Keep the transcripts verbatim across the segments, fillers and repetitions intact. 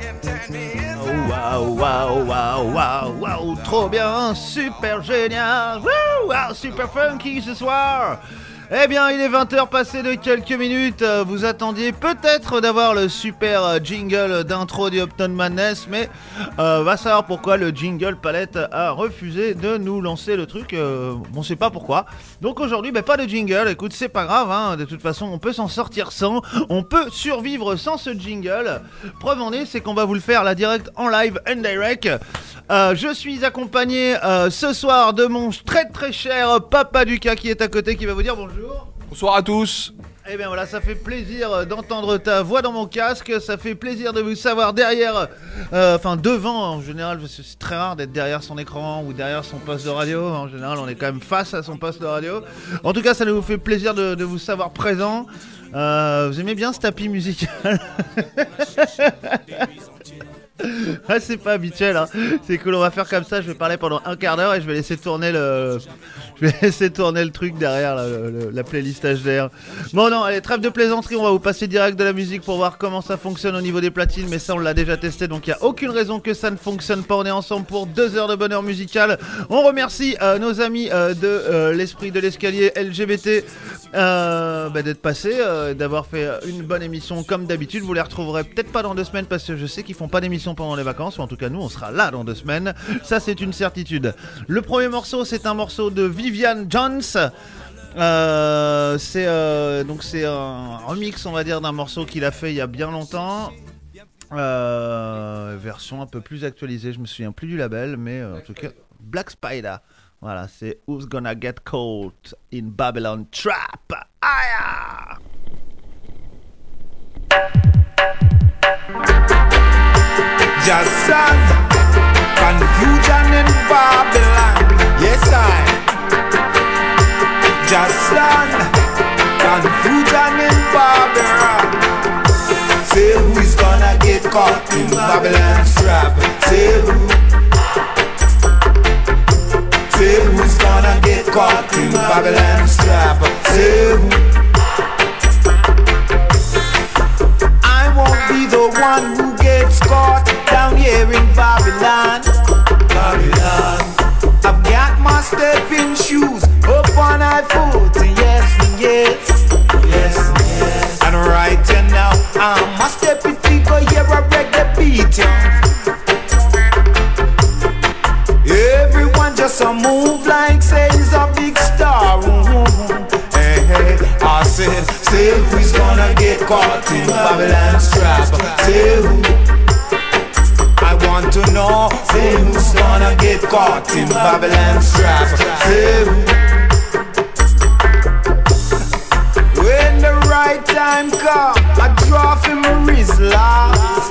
Waouh, waouh, waouh, waouh, waouh, trop bien, super génial, waouh, waouh, super funky ce soir. Eh bien, il est vingt heures passé de quelques minutes. Vous attendiez peut-être d'avoir le super jingle d'intro du Uptown Madness, mais euh, va savoir pourquoi le jingle palette a refusé de nous lancer le truc. Euh, on sait pas pourquoi. Donc aujourd'hui, bah, pas de jingle. Écoute, c'est pas grave. Hein. De toute façon, on peut s'en sortir sans. On peut survivre sans ce jingle. Preuve en est, c'est qu'on va vous le faire la direct en live, en direct. Euh, je suis accompagné euh, ce soir de mon très très cher Papa Ducas qui est à côté, qui va vous dire bonjour. Bonsoir à tous. Eh bien voilà, ça fait plaisir d'entendre ta voix dans mon casque, ça fait plaisir de vous savoir derrière, euh, enfin devant en général, parce que c'est très rare d'être derrière son écran ou derrière son poste de radio, en général on est quand même face à son poste de radio. En tout cas ça nous fait plaisir de, de vous savoir présent. Euh, vous aimez bien ce tapis musical? Ah, c'est pas habituel, hein. C'est cool, on va faire comme ça, je vais parler pendant un quart d'heure et je vais laisser tourner le je vais laisser tourner le truc derrière, là, le, le, la playlist H D R. Bon non, allez, trêve de plaisanterie, on va vous passer direct de la musique pour voir comment ça fonctionne au niveau des platines, mais ça on l'a déjà testé, donc il n'y a aucune raison que ça ne fonctionne pas. On est ensemble pour deux heures de bonheur musical. On remercie euh, nos amis euh, de euh, l'esprit de l'escalier L G B T euh, bah, d'être passés, euh, d'avoir fait une bonne émission comme d'habitude. Vous les retrouverez peut-être pas dans deux semaines parce que je sais qu'ils font pas d'émission pendant les vacances, ou en tout cas nous on sera là dans deux semaines, ça c'est une certitude. Le premier morceau c'est un morceau de Vivian Jones, euh, c'est euh, donc c'est un remix on va dire d'un morceau qu'il a fait il y a bien longtemps, euh, version un peu plus actualisée, je me souviens plus du label, mais euh, en tout cas Black Spider, voilà, c'est Who's Gonna Get Caught in Babylon Trap. Aya! Jason, confusion in Babylon. Yes, I. Jason, confusion in Babylon. Say who's gonna get caught in Babylon's trap? Say who? Say who's gonna get caught in Babylon's trap? Say who? I won't be the one who gets caught down here in Babylon. Babylon. I've got my stepping shoes up on my foot, yes, yes, yes, yes. And right now, I'm a stepping figure here, a reggae beat. Everyone just a move like say he's a big star. Mm-hmm. Hey, hey, I said, say who's gonna get caught in Babylon's trap? Say who? I want to know, say who's gonna get caught in Babylon's trap? Say who? When the right time comes, I draw from my Rizla.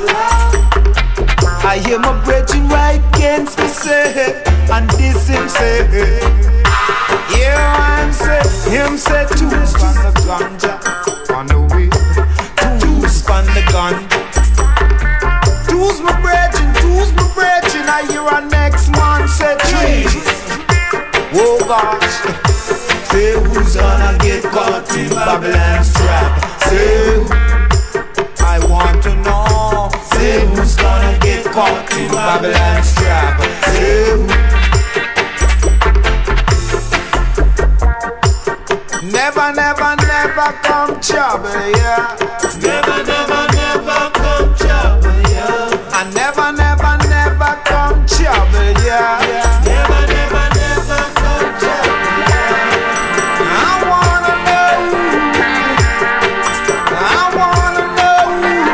I hear my brethren right against me say, and this him say, yeah, I'm say, him say, two span the ganja on the way, two span the gun. Two's my brethren, two's my brethren. I hear a next man say three. Oh gosh, say who's gonna get caught in Babylon's trap? Say who? I want to know. Say who's gonna get caught in Babylon's trap? Say who? Never, never, never come trouble, yeah. Never, never, never come trouble, yeah. I never, never, never come trouble, yeah. Never, never, never come trouble, yeah. I wanna know. I wanna know.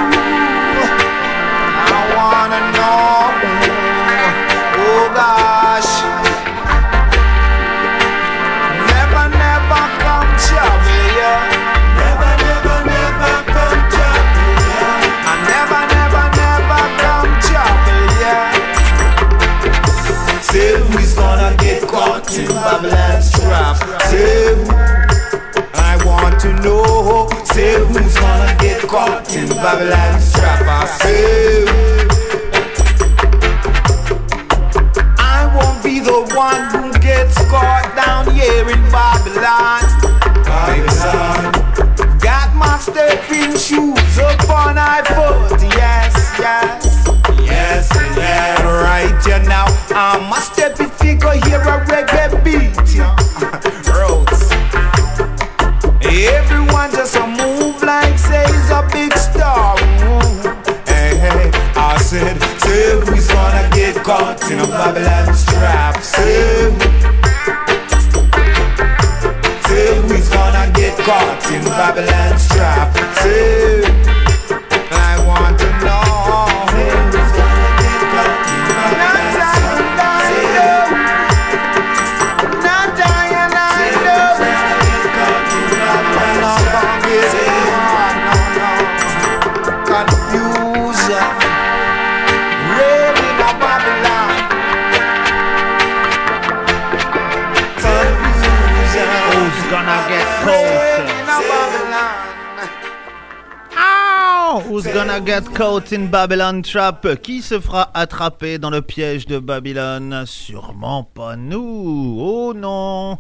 I wanna know. Oh gosh. Never, never come trouble, yeah. Never, never, never come trouble, yeah. I never, never, never come trouble, yeah. Say who's gonna get caught in Babylon's trap? Say who? I want to know. Say who's gonna get caught in Babylon's trap? I say I won't be the one who gets caught down here in Babylon. Babylon. Got my stepping shoes up on my foot, yes, yes. out, you now. Um, I step it figure here a reggae beat, yeah. Roots. Everyone just a move like say he's a big star. Ooh. Hey, hey, I said, say who's gonna get caught in a Babylon's trap? Say, say who's gonna get caught in Babylon's trap? Say, I want to know who's gonna get caught in Babylon's trap. Say, not dying, I know. No, can't get it, no, no. Confusion, reigning in Babylon. Confusion, Who's gonna get caught? reigning in Babylon. Ow! Who's gonna get caught in Babylon Trap? Qui se fera attraper dans le piège de Babylone? Sûrement pas nous. Oh non!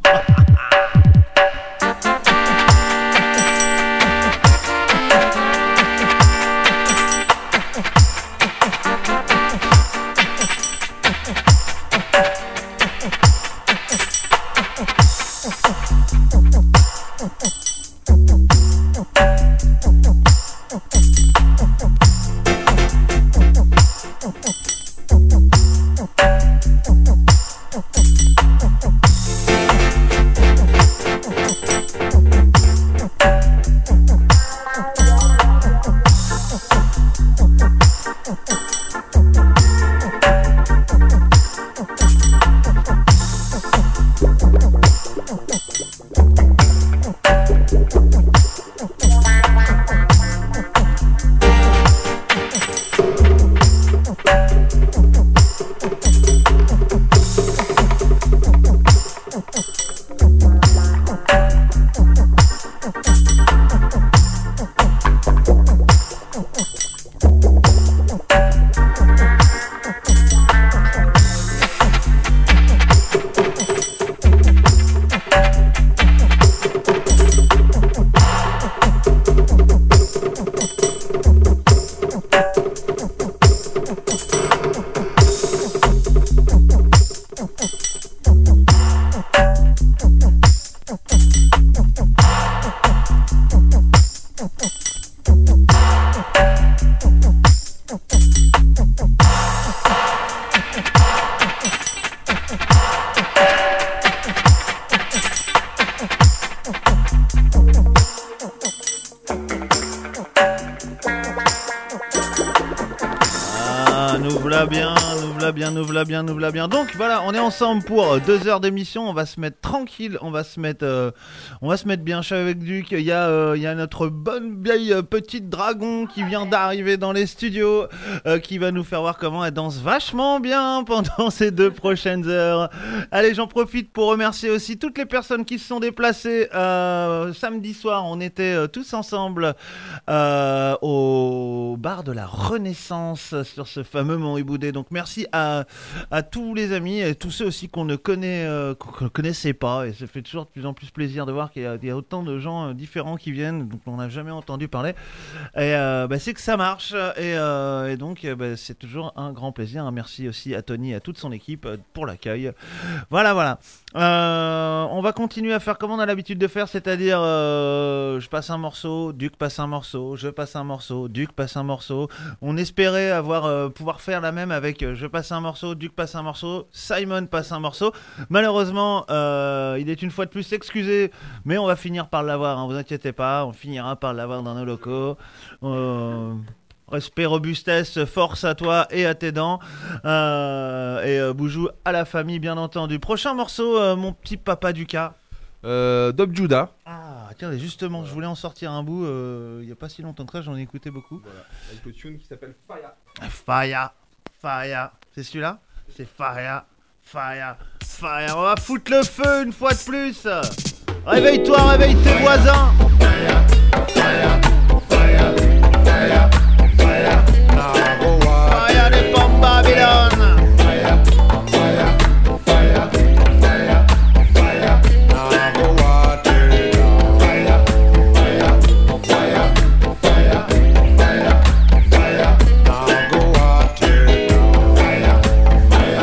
bien, nous voilà bien, nous voilà bien, nous voilà bien. Donc voilà, on est ensemble pour deux heures d'émission. On va se mettre tranquille, on va se mettre, euh, on va se mettre bien. Je suis avec Duc. Il y a, euh, il y a notre bonne vieille euh, petite dragon qui vient d'arriver dans les studios, euh, qui va nous faire voir comment elle danse vachement bien pendant ces deux prochaines heures. Allez, j'en profite pour remercier aussi toutes les personnes qui se sont déplacées euh, samedi soir. On était euh, tous ensemble euh, au bar de la Renaissance sur ce fameux Mont Iboudé. Donc merci à, à tous les amis et tous ceux aussi qu'on ne connaît, euh, qu'on ne connaissait pas. Et ça fait toujours de plus en plus plaisir de voir qu'il y a, il y a autant de gens euh, différents qui viennent, dont on n'a jamais entendu parler. Et euh, bah, c'est que ça marche. Et, euh, et donc euh, bah, c'est toujours un grand plaisir. Un merci aussi à Tony et à toute son équipe euh, pour l'accueil. Voilà, voilà. Euh, on va continuer à faire comme on a l'habitude de faire, c'est-à-dire euh, je passe un morceau, Duc passe un morceau, je passe un morceau, Duc passe un morceau. On espérait avoir euh, pouvoir faire la même avec euh, je passe un morceau, Duc passe un morceau, Simon passe un morceau. Malheureusement, euh, il est une fois de plus excusé, mais on va finir par l'avoir, hein, vous inquiétez pas, on finira par l'avoir dans nos locaux. Euh... Respect, robustesse, force à toi et à tes dents. Euh, et euh, Boujou à la famille, bien entendu. Prochain morceau, euh, mon petit papa Duca. Euh, Dob Judah. Ah, tiens, justement, voilà. Je voulais en sortir un bout. Il euh, n'y a pas si longtemps que ça, j'en ai écouté beaucoup. Voilà, avec le tune qui s'appelle Faya. Faya, Faya. C'est celui-là ? C'est Faya, Faya, Faya. On va foutre le feu une fois de plus. Réveille-toi, réveille tes Faya. Voisins. Faya, Faya, Faya, Faya. Fire, fire de Pompe Babylone. Fire, fire, fire, fire, fire. Now go water down. Fire, fire, fire, fire, fire, fire. Now go water down. Fire, fire,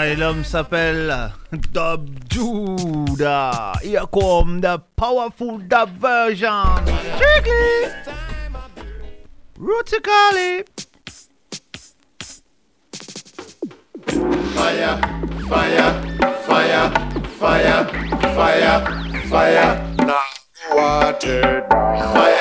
Ah, et l'homme s'appelle Dub Judah. Here come the powerful dub version. Strictly Rootically. Fire, fire, fire, fire, fire, fire. Now water down. Fire.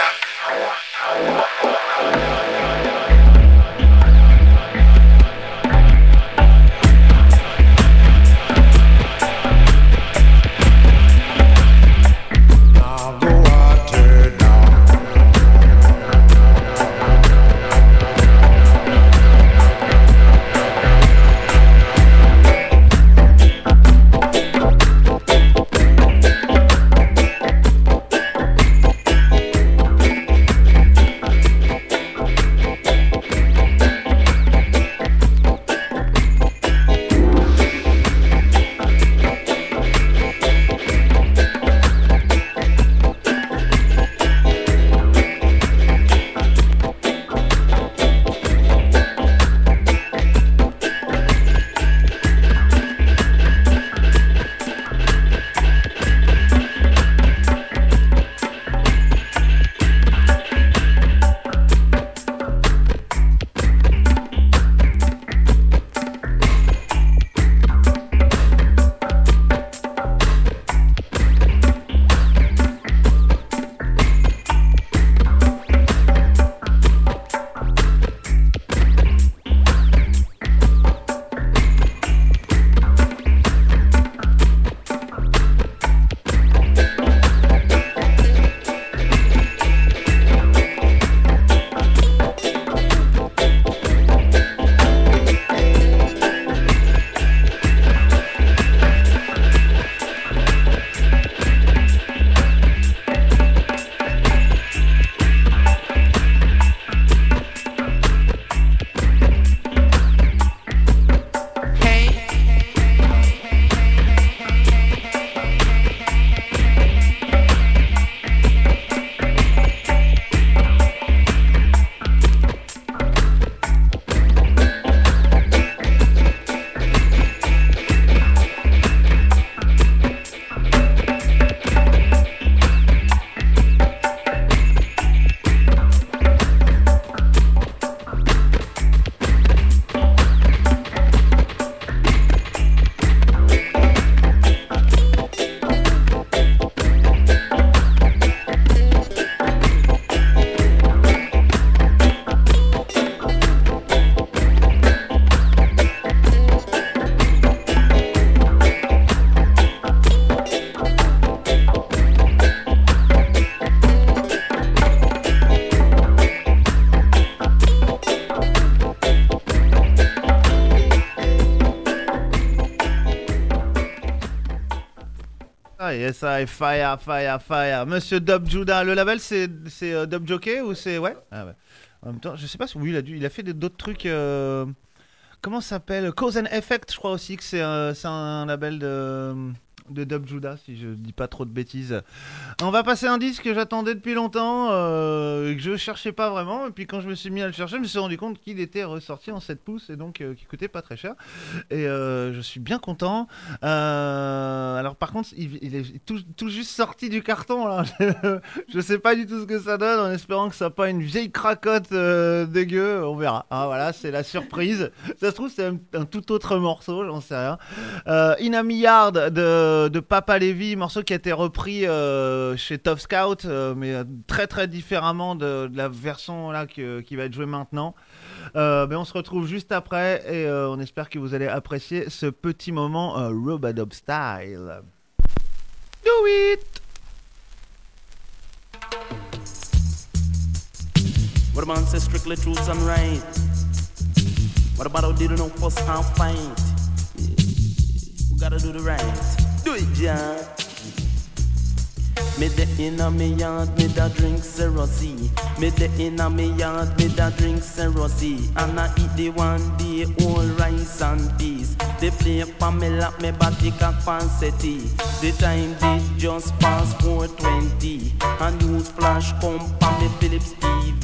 Yes, I fire, fire, fire. Monsieur Dub Judah, le label c'est c'est euh, Dub Jockey ou c'est ouais. Ah ouais. En même temps, je sais pas si oui, il a dû, il a fait d'autres trucs. Euh... Comment ça s'appelle? Cause and Effect, je crois aussi que c'est euh, c'est un label de de Dub Judah, si je dis pas trop de bêtises. On va passer un disque que j'attendais depuis longtemps, euh, que je cherchais pas vraiment, et puis quand je me suis mis à le chercher, je me suis rendu compte qu'il était ressorti en sept pouces et donc euh, qu'il coûtait pas très cher. Et euh, je suis bien content. Euh, alors par contre, il, il est tout, tout juste sorti du carton là. Je sais pas du tout ce que ça donne, en espérant que ça soit pas une vieille cracotte euh, dégueu. On verra. Ah, voilà, c'est la surprise. Ça se trouve c'est un, un tout autre morceau, j'en sais rien. Euh, In a Milliard de de Papa Lévy, morceau qui a été repris euh, chez Tough Scout, euh, mais très très différemment de, de la version là que, qui va être jouée maintenant. Euh, mais on se retrouve juste après et euh, on espère que vous allez apprécier ce petit moment euh, Robadub style. Do it! What a man says strictly truth and right. What about how did you know first and fight? Yeah. We gotta do the right. Do it, John. Me de inna me yard, me da drink Cerosy. Me de inna me yard, me da drink Cerosy. And I eat the one day old rice and peas. They play for me like me body cock pansety. The time did just pass four twenty. And news flash come for me Philips T V.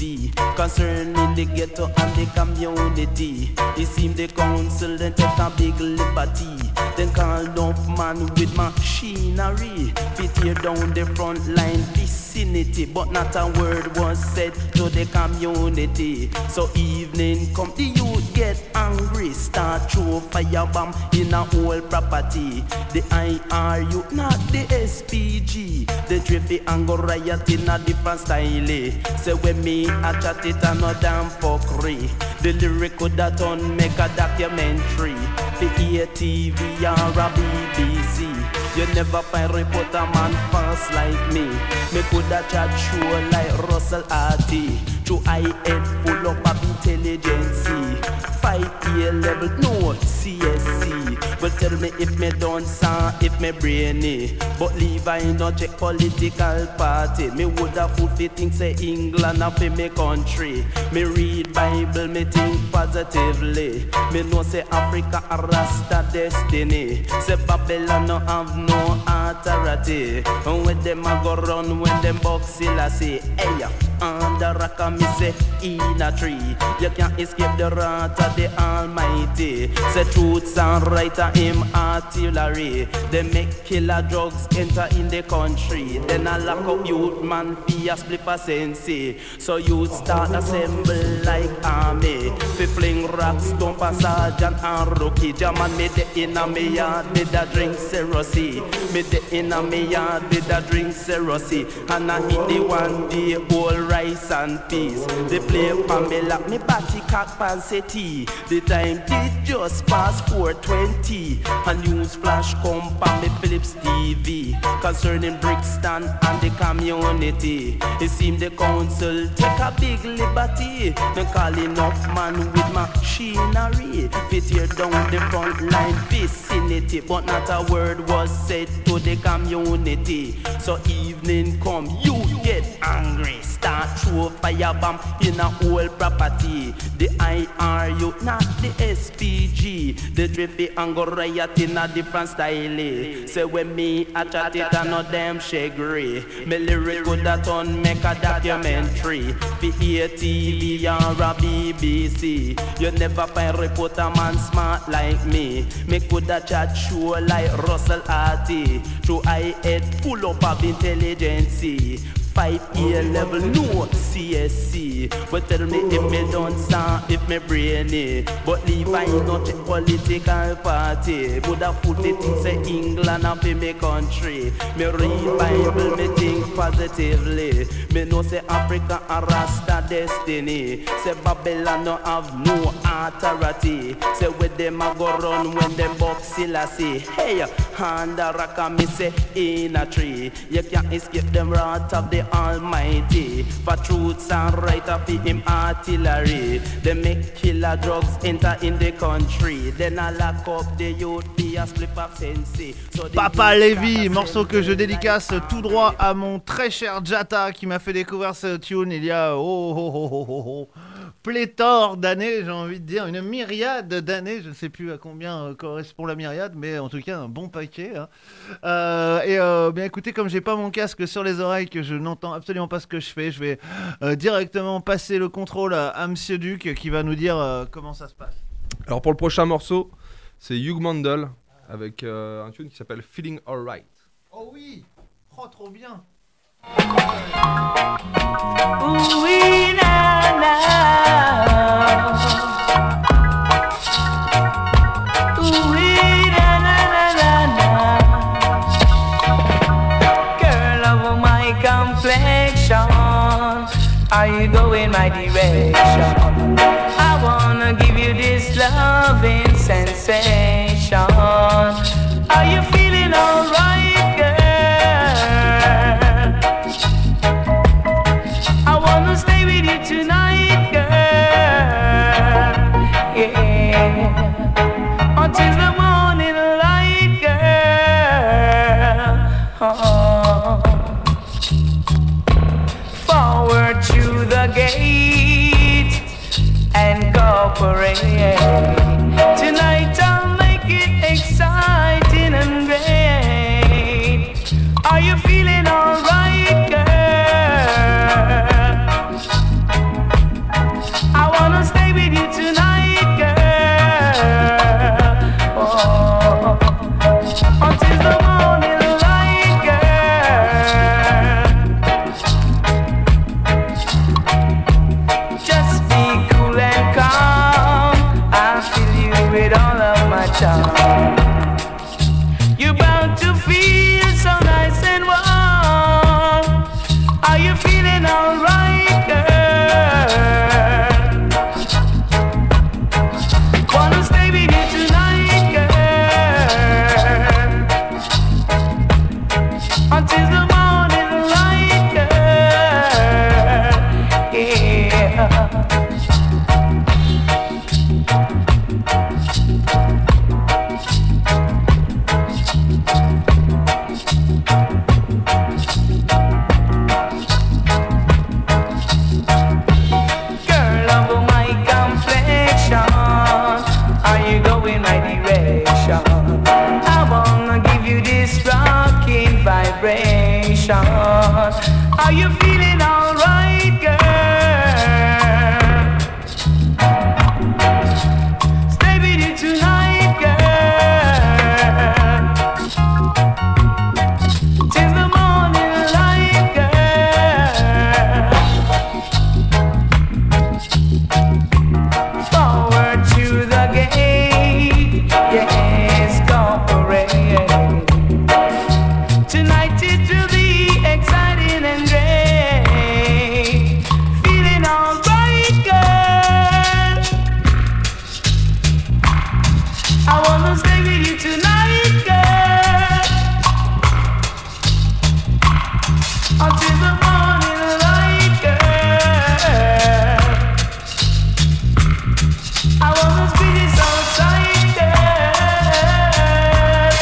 V concerning the ghetto and the community. It seemed the council then take a big liberty. Then called up man with machinery to tear down the front line vicinity, but not a word was said to the community. So evening come, the youth get angry, start throw firebomb in a whole property. The I R U, not the S P G. The drift and go riot in a different style. Say when me a chat it a no damn fuckery. The lyric could that on make a documentary. The A T V or a B B C. You never find reporter man fast like me. Me coulda chat show like Russell Arty. Through I head full up of intelligence. Five A level, no C S C. But tell me if me don't sound, if me brainy. But leave I no check political party. Me woulda food fi think say England a fi me country. Me read Bible, me think positively. Me know say Africa a Rasta destiny. Say Babylon no have no authority. And when them a go run, when them Boxilla say, hey, under rock a me say in a tree. You can't escape the wrath of the Almighty. Say truths and right of him artillery. They make killer drugs enter in the country. Then a lock up youth man fi a split a sensi. So youth start assemble like army. Fi fling rocks, stomp a sergeant and rookie. Jaman me de inna me yard, me da drink Cerosi. Me de inna me yard, me da drink Cerosi. And I eat the one day whole rice and peas. They play Pamela, me batty cock pansety. The time did just past four twenty. A news flash come from me Philips T V concerning Brixton and the community. It seemed the council take a big liberty. Me calling up man with machinery to tear down the front line vicinity. But not a word was said to the community. So evening come, you get angry. Start throw firebomb in a whole property. The I R U, not the S P G. The drift and go riot in a different style. Say when me a chat it a no damn shaggy. Me lyric could that on make a documentary. The A T V or a B B C. You never find reporter man smart like me. Me coulda chat show like Russell Arty. Through I head full up of intelligence. Five A level, no C S C. But tell me if me don't sound, if me brainy. But leave I not check political party. Woulda put the thing say England up in me country. Me read Bible, me think positively. Me know say Africa a Rasta destiny. Say Babylon no have no authority. Say where them a go run when them Boxilla say, hey, hand a rock and me say in a tree. You can't escape them wrath of the Almighty. For truths and right of him artillery. They make killer drugs enter in the country. Then I lock up the youth be a split up sensi. So Papa Lévy, morceau que je dédicace tout droit à mon très cher Jata qui m'a fait découvrir ce tune il y a oh, oh, oh, oh, oh, oh. pléthore d'années, j'ai envie de dire, une myriade d'années, je ne sais plus à combien euh, correspond la myriade, mais en tout cas un bon paquet. Hein. Euh, et euh, bien écoutez, comme j'ai pas mon casque sur les oreilles, que je n'entends absolument pas ce que je fais, je vais euh, directement passer le contrôle à, à Monsieur Duc qui va nous dire euh, comment ça se passe. Alors pour le prochain morceau, c'est Hugh Mandel avec euh, un tune qui s'appelle Feeling Alright. Oh oui, oh trop bien. Ooh, we na na. Ooh, we na na na na. Girl of my complexion, are you going my direction? I wanna give you this loving sensation. Are you feeling alright, girl? Stay with you tonight, girl. Yeah. Until the morning light, girl. Oh. Forward to the gate and cooperate. Tonight I'll make it exciting and great. Are you feeling alright, girl? feeling alright, girl? Wanna stay with you tonight, girl, until the morning light, girl. Yeah. Are you feeling alright, girl? Stay with you tonight, girl, till the morning light, girl. Forward to the gate, yes, corporate. Tonight it will be exciting and great. Feeling alright, girl. I wanna stay with you tonight, girl, until the morning light, girl. I wanna spend it outside, girl.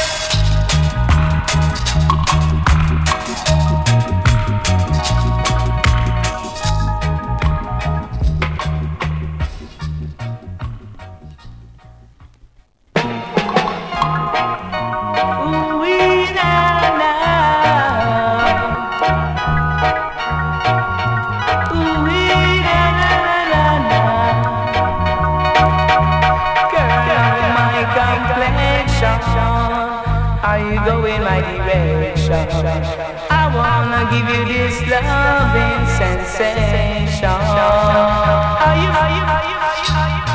Are you going my direction? I wanna give you this loving sensation. Are you, are you, are you, are you, are you?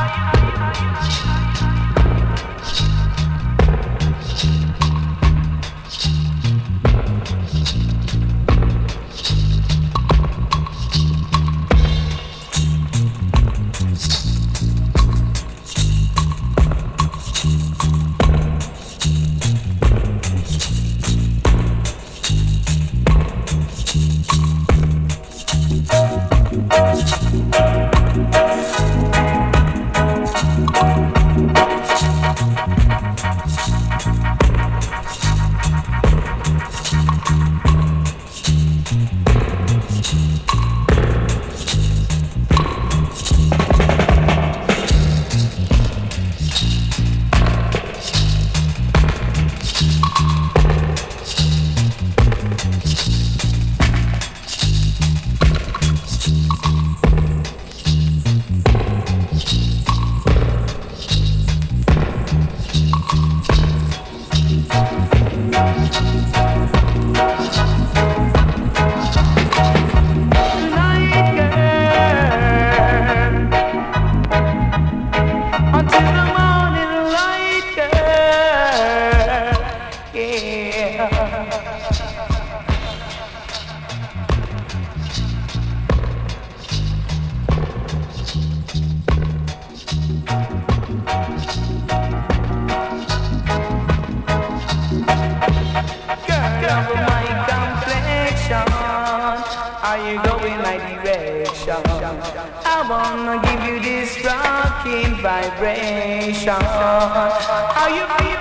Are you going my direction? I wanna give you this rocking vibration. Are you feeling?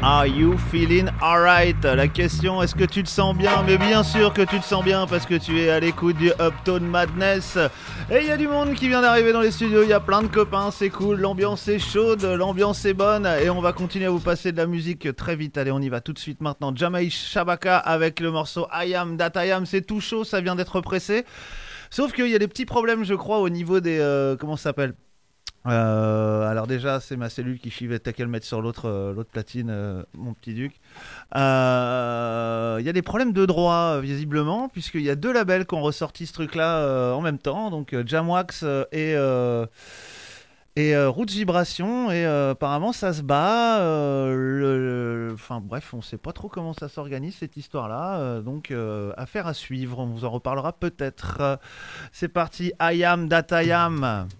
Are you feeling alright? La question, est-ce que tu te sens bien? Mais bien sûr que tu te sens bien parce que tu es à l'écoute du Uptown Madness. Et il y a du monde qui vient d'arriver dans les studios, il y a plein de copains, c'est cool, l'ambiance est chaude, l'ambiance est bonne et on va continuer à vous passer de la musique très vite. Allez, on y va tout de suite maintenant. Jamaï Shabaka avec le morceau I Am That I Am, c'est tout chaud, ça vient d'être pressé. Sauf qu'il y a des petits problèmes, je crois, au niveau des... Euh, comment ça s'appelle? Euh, alors déjà c'est ma cellule qui chivette, t'as qu'à le mettre sur l'autre, euh, l'autre platine, euh, mon petit duc. Il euh, y a des problèmes de droit visiblement puisqu'il y a deux labels qui ont ressorti ce truc là euh, en même temps, donc euh, Jamwax euh, et, euh, et euh, Roots Vibration et euh, apparemment ça se bat, euh, le, le, enfin bref on sait pas trop comment ça s'organise cette histoire là, euh, donc euh, affaire à suivre, on vous en reparlera peut-être. C'est parti, I Am That I Am.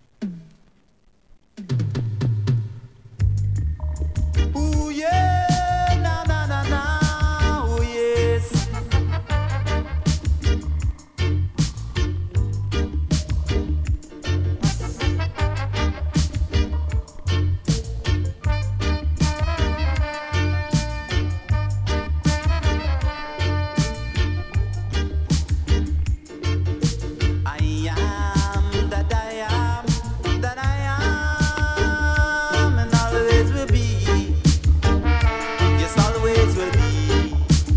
Ooh yeah, na na na na, oh yes. I am that I am, that I am, and always will be. Yes, always will be.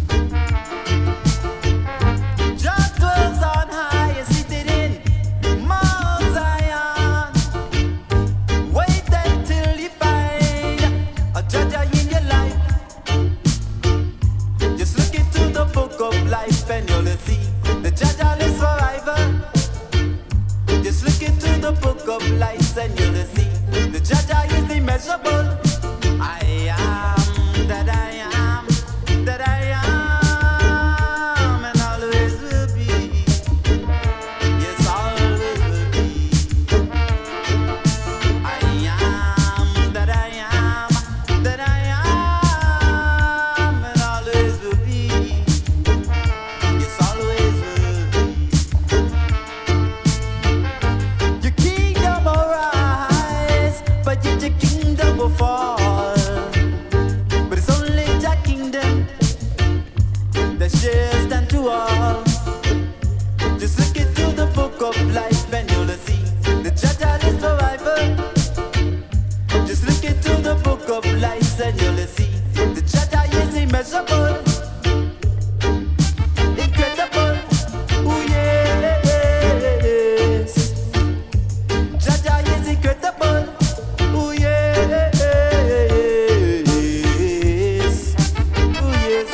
Just dwells on high, seated in Mount Zion. Wait until you find a judge in your life. Just look into the book of life and you'll see the judge is forever. Just look into the book of life and you'll see the judge is immeasurable. I am that I am, that I am, and always will be. Yes, always will be. I am that I am, that I am, and always will be. Yes, always will be. Your kingdom will rise, but yet your kingdom will fall. But it's only your kingdom that shall stand to all. Just look into the book of life and you'll see the judge is survivor. Just look into the book of life and you'll see the judge is immeasurable. Incredible, ooh yes. Jaja is incredible, ooh yes, ooh yes.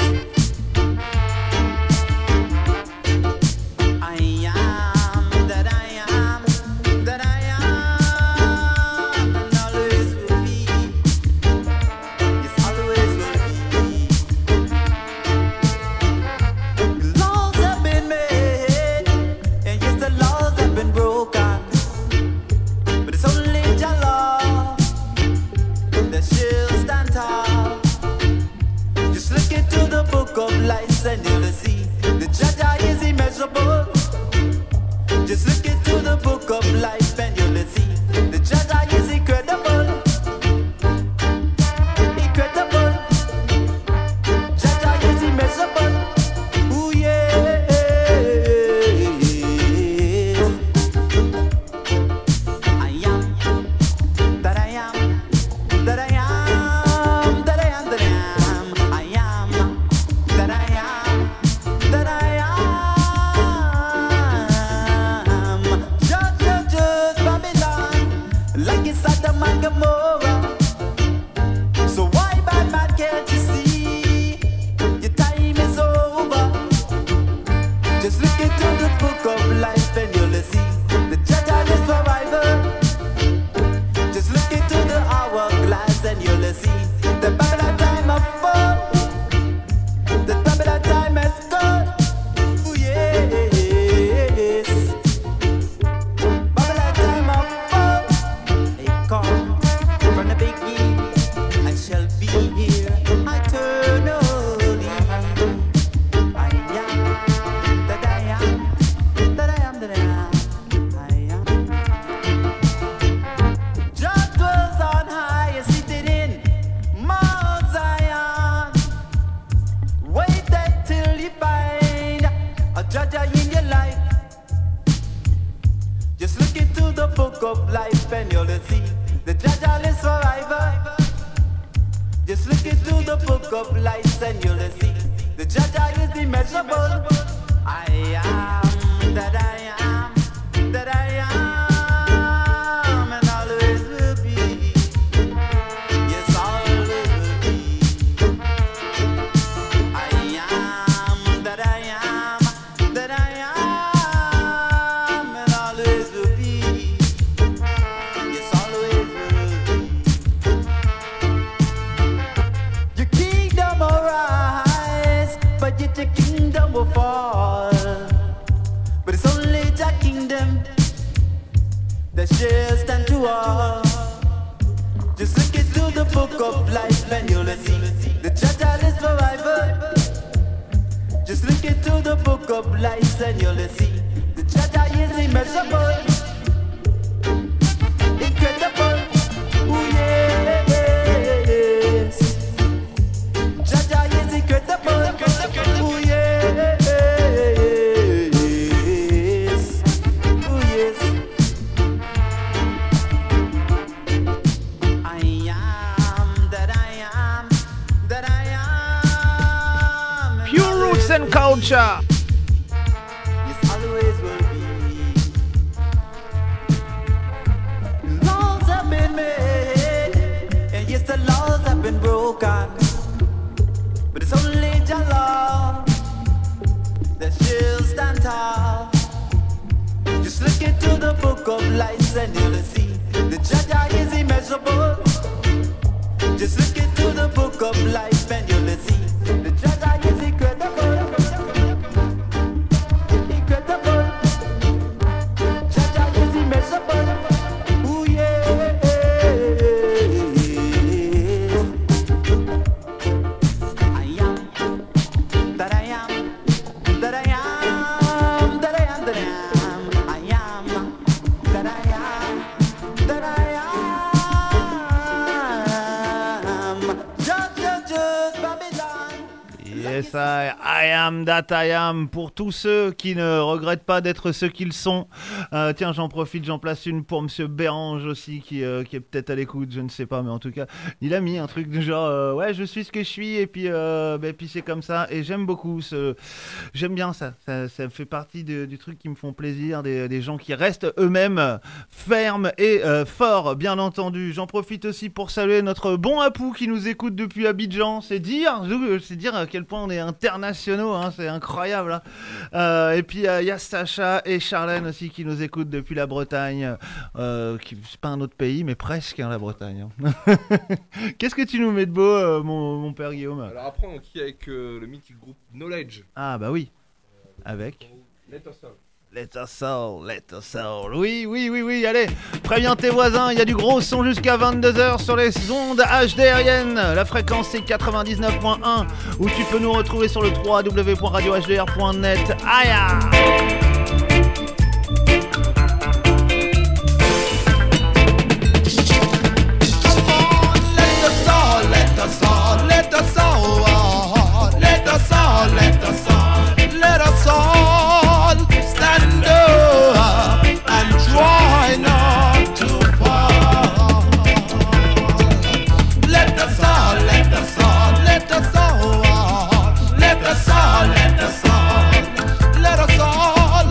I am that I am, that I am, and always will be. Yes, always will be. Laws have been made, and yes, the laws have been broken. But it's only your law that shall stand tall. Just look into the book of life and you'll see the judge is immeasurable. Just look into the book of life and you'll see the judge is incredible. Incredible. Judge is immeasurable. Ooh yeah. I am that I am, that I am, that I am, that I am. I am that I am, that I am. Judge, judge, judge Babylon, like it's Sodom and Gomorrah. So why, bad man, can't you see your time is over? Just look into the book of life and you'll see the judge is survivor. Just look into the hourglass and you'll see the Babylon time of fall. The Babylon time has gone. Ooh, yes. Babylon time of fall. They come from the beginning. I shall be here eternally. I am that I am, that I am, that I am. book of life and you'll see the Jaja is forever. Just look into the book of life and you'll see the Jaja is immeasurable. I am that I am, that I am, and always will be. Yes, always will be. I am that I am, that I am, and always will be. Yes, always will be. Your kingdom will rise, but yet your kingdom will fall. But it's only your kingdom that shall stand to all. Just look into the book of life and you'll see the Jaja is forever. Just look into the book of life and you'll see the Jaja is immeasurable, incredible. Ooh yes, Jaja is incredible. Ooh yes, ooh yes. I am that I am, that I am. Pure roots and culture. Yes, always will be. Laws have been made, and yes, the laws have been broken. But it's only Jah law that shall stand tall. Just look into the book of life and you'll see the Jaja is immeasurable. Just look into the book of life and you'll see the Jaja is incredible. Incredible. Jaja is immeasurable. Ooh yeah. I am that I am, that I am, that I am, that I am. I am that I am, that I am. Just, just, just Babylon. Yes, I, I am that I am. Pour tous ceux qui ne regrettent pas d'être ceux qu'ils sont. Euh, tiens, j'en profite, j'en place une pour Monsieur Bérange aussi, qui, euh, qui est peut-être à l'écoute, je ne sais pas, mais en tout cas, il a mis un truc du genre, euh, ouais, je suis ce que je suis, et puis, euh, bah, puis c'est comme ça. Et j'aime beaucoup, ce... j'aime bien ça. Ça, ça fait partie de, du truc qui me font plaisir, des, des gens qui restent eux-mêmes fermes et euh, forts, bien entendu. J'en profite aussi pour saluer notre bon Apou qui nous écoute depuis Abidjan. C'est dire, c'est dire à quel point on est internationaux, hein, c'est incroyable. Hein. Euh, et puis il euh, y a Sacha et Charlène aussi qui nous écoutent depuis la Bretagne. Euh, qui, c'est pas un autre pays, mais presque hein, la Bretagne. Hein. Qu'est-ce que tu nous mets de beau, euh, mon, mon père Guillaume? Alors après, on qui avec euh, le mythique groupe Knowledge. Ah bah oui, avec Let Us All. Let Us All, Let Us All. Oui, oui, oui, oui, allez, préviens tes voisins, il y a du gros son jusqu'à vingt-deux heures sur les ondes H D R I N. La fréquence c'est quatre-vingt-dix-neuf point un, où tu peux nous retrouver sur le w w w point radio h d r point net. Aïe! Let us all, let us all, let us all, let us all, let us all, let us all stand up and try not to fall. Let us all, let us all, let us all, let us all, let us all, let us all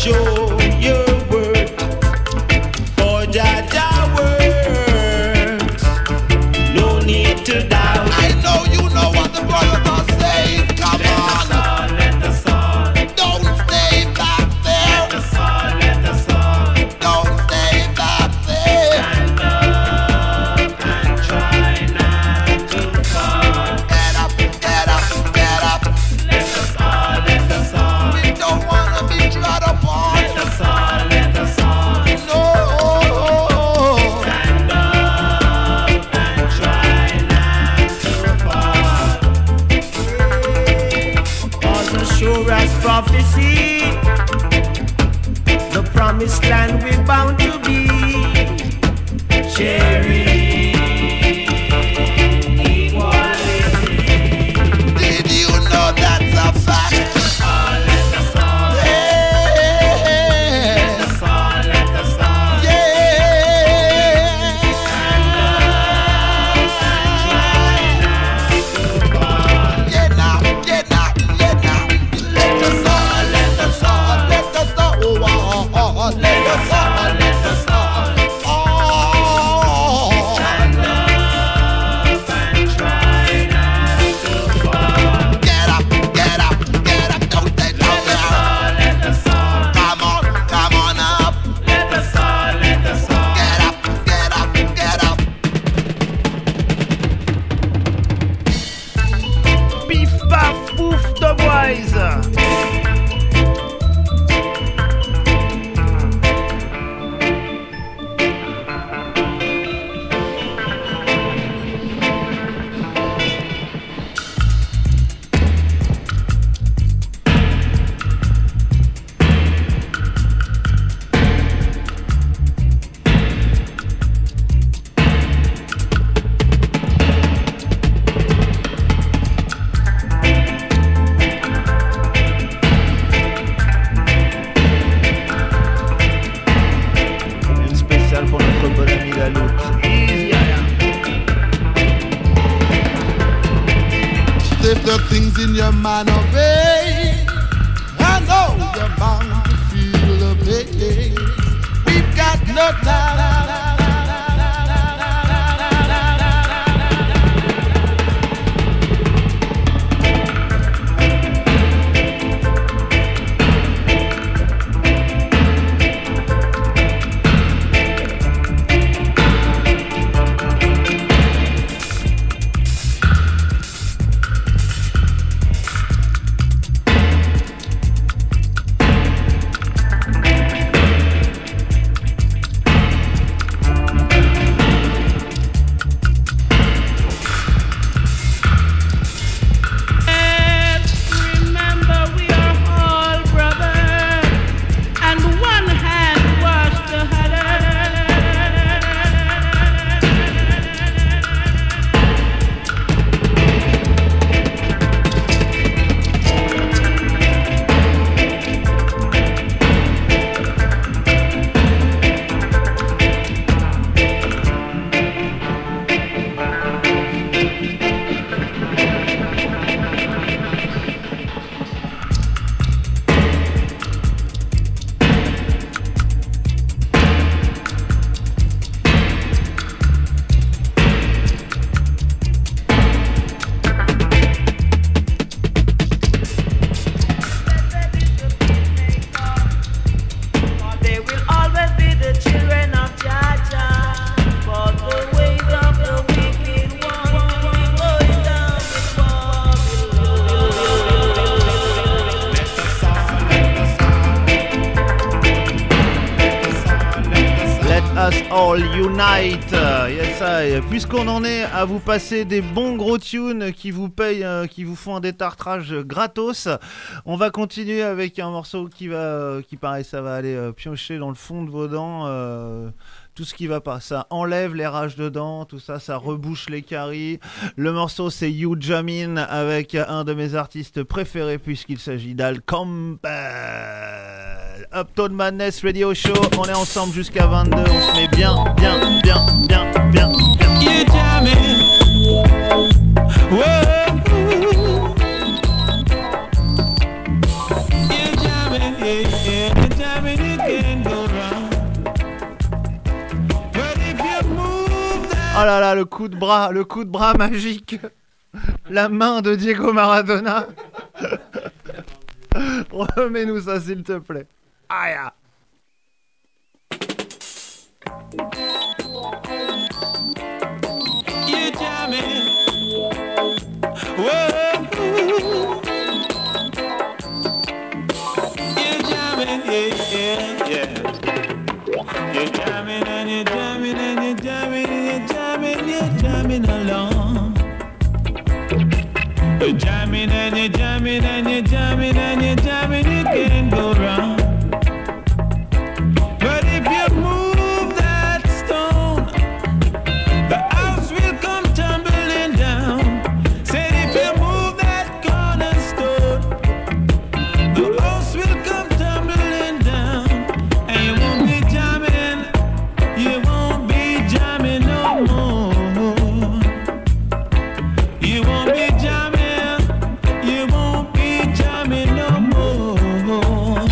show your word for Jaja words. No need to doubt. I know you know what the brothers are saying. Come let on. Us all, let us all. Don't stay back there. Let us all, let us all. Don't stay back there. Stand up and try not to fall. Get up, get up, get up. Let us all, let us all. We don't wanna be trod upon. Let us all, let us all. No. Stand up and try not to fall. As sure as prophecy, the promised land we're bound to be. Sharing equality. Did you know that's a fact? Let us all, let us all. Yeah. Let us all, let us all. Yeah. Stand up and try not to fall. Yeah, now, yeah, now, yeah, now. Let us all, let us all, let us all. Oh, oh, oh, oh. Let us all, let us all. Oh. Stand up and try not to fall. Get up, get up, get up. Don't stay down there. Let us all, let us all. Come on, come on up. Let us all, let us all. Get up, get up, get up. Pif paf pouf Dubwise. Une spéciale pour notre bon ami la loupe. Easy, yeah. If the things in your mind are vague, I know you're bound to feel the pain. We've got no time. Remember, we are all brothers, and one hand wash the other. They will always be the children of Jaja, for the ways of the wicked one will go down with Babylon. Let us all, let us all. Let us all unite. Yes, I. Puisqu'on en est à vous passer des bons gros tunes qui vous payent, euh, qui vous font un détartrage gratos, on va continuer avec un morceau qui va, qui pareil, ça va aller euh, piocher dans le fond de vos dents. Euh, tout ce qui va pas, ça enlève les rages de dents, tout ça, ça rebouche les caries. Le morceau c'est You Jamin avec un de mes artistes préférés puisqu'il s'agit d'Al Campbell. Uptown Madness Radio Show, on est ensemble jusqu'à vingt-deux, on se met bien, bien, bien, bien, bien, bien. You jamming. Whoa. You jamming, yeah, yeah, you jamming. jamming, you can't go wrong. But if you move that Oh là là, le coup de bras, le coup de bras magique. La main de Diego Maradona. Remets-nous ça s'il te plaît. Aïe. you jamming. Whoa. You jamming, yeah, yeah, yeah. You're jamming and you're jamming and you're jamming and you're jamming, you're jamming along. You're jamming and you're jamming and you're jamming and you're jamming, you can't go wrong. But if you move that stone, the house will come tumbling down. Said if you move that cornerstone, the house will come tumbling down. And you won't be jamming, you won't be jamming no more. You won't be jamming, you won't be jamming no more.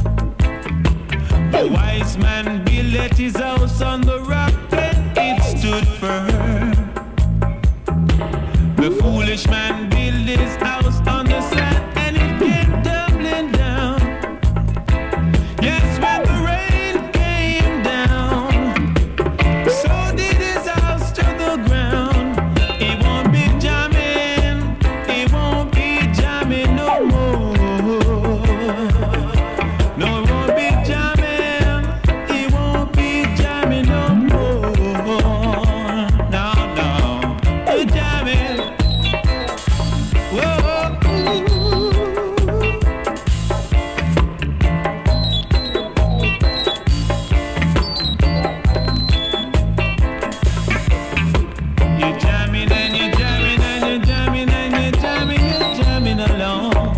The wise man built his house on the rock and it stood firm. The foolish man built his house on the sand and it came tumbling down. Yes, when the rain came down, so did his house to the ground. He won't be jamming, he won't be jamming no more. No, he won't be jamming, he won't be jamming no more. No, no, you're jamming. Whoa. You're jamming and you're jamming and you're jamming and you're jamming, you're jamming along.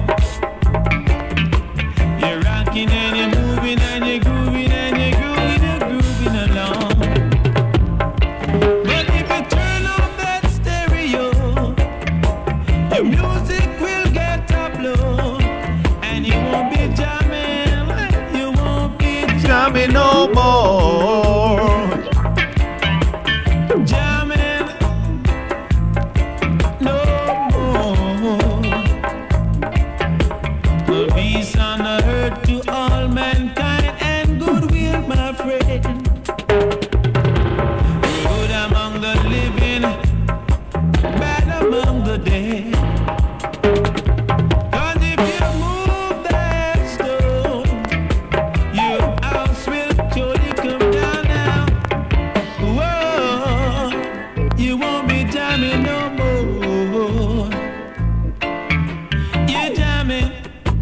You're rocking and you're moving and you're grooving and you're grooving, you're grooving along. But if you turn off that stereo, your music will get upload and you won't be jamming, you won't be Jamming no more. jamming no more. Peace on the earth to all mankind and goodwill, my friend. Good among the living, bad among the dead. 'Cause if you move that stone, your house will surely come down now. Whoa, you won't be jamming no more. You're jamming,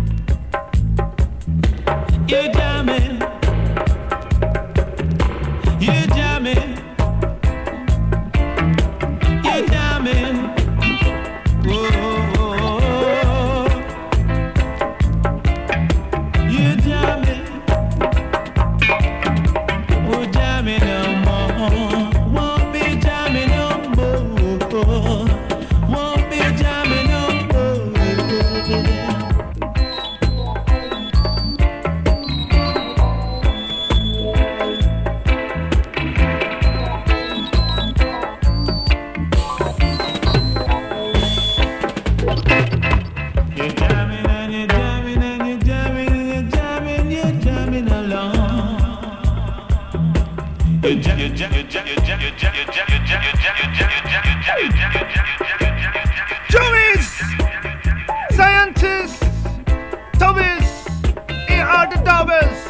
you're jamming, you're jamming, you're jamming. Whoa, you're jamming, we're jamming no more. Won't be jamming no more. Won't be jamming no more. You're jamming and you're jamming and you're jamming and you're jamming, you're jamming along. You're jam, you're jam, you're jam, you're jam, you're jam, you're jam, you're jam, you're jam, you're jam, you're jam, you're jam, you're jam, you're jam, you're jam. Tobies! Scientists! Tobies! Here are the Tobies!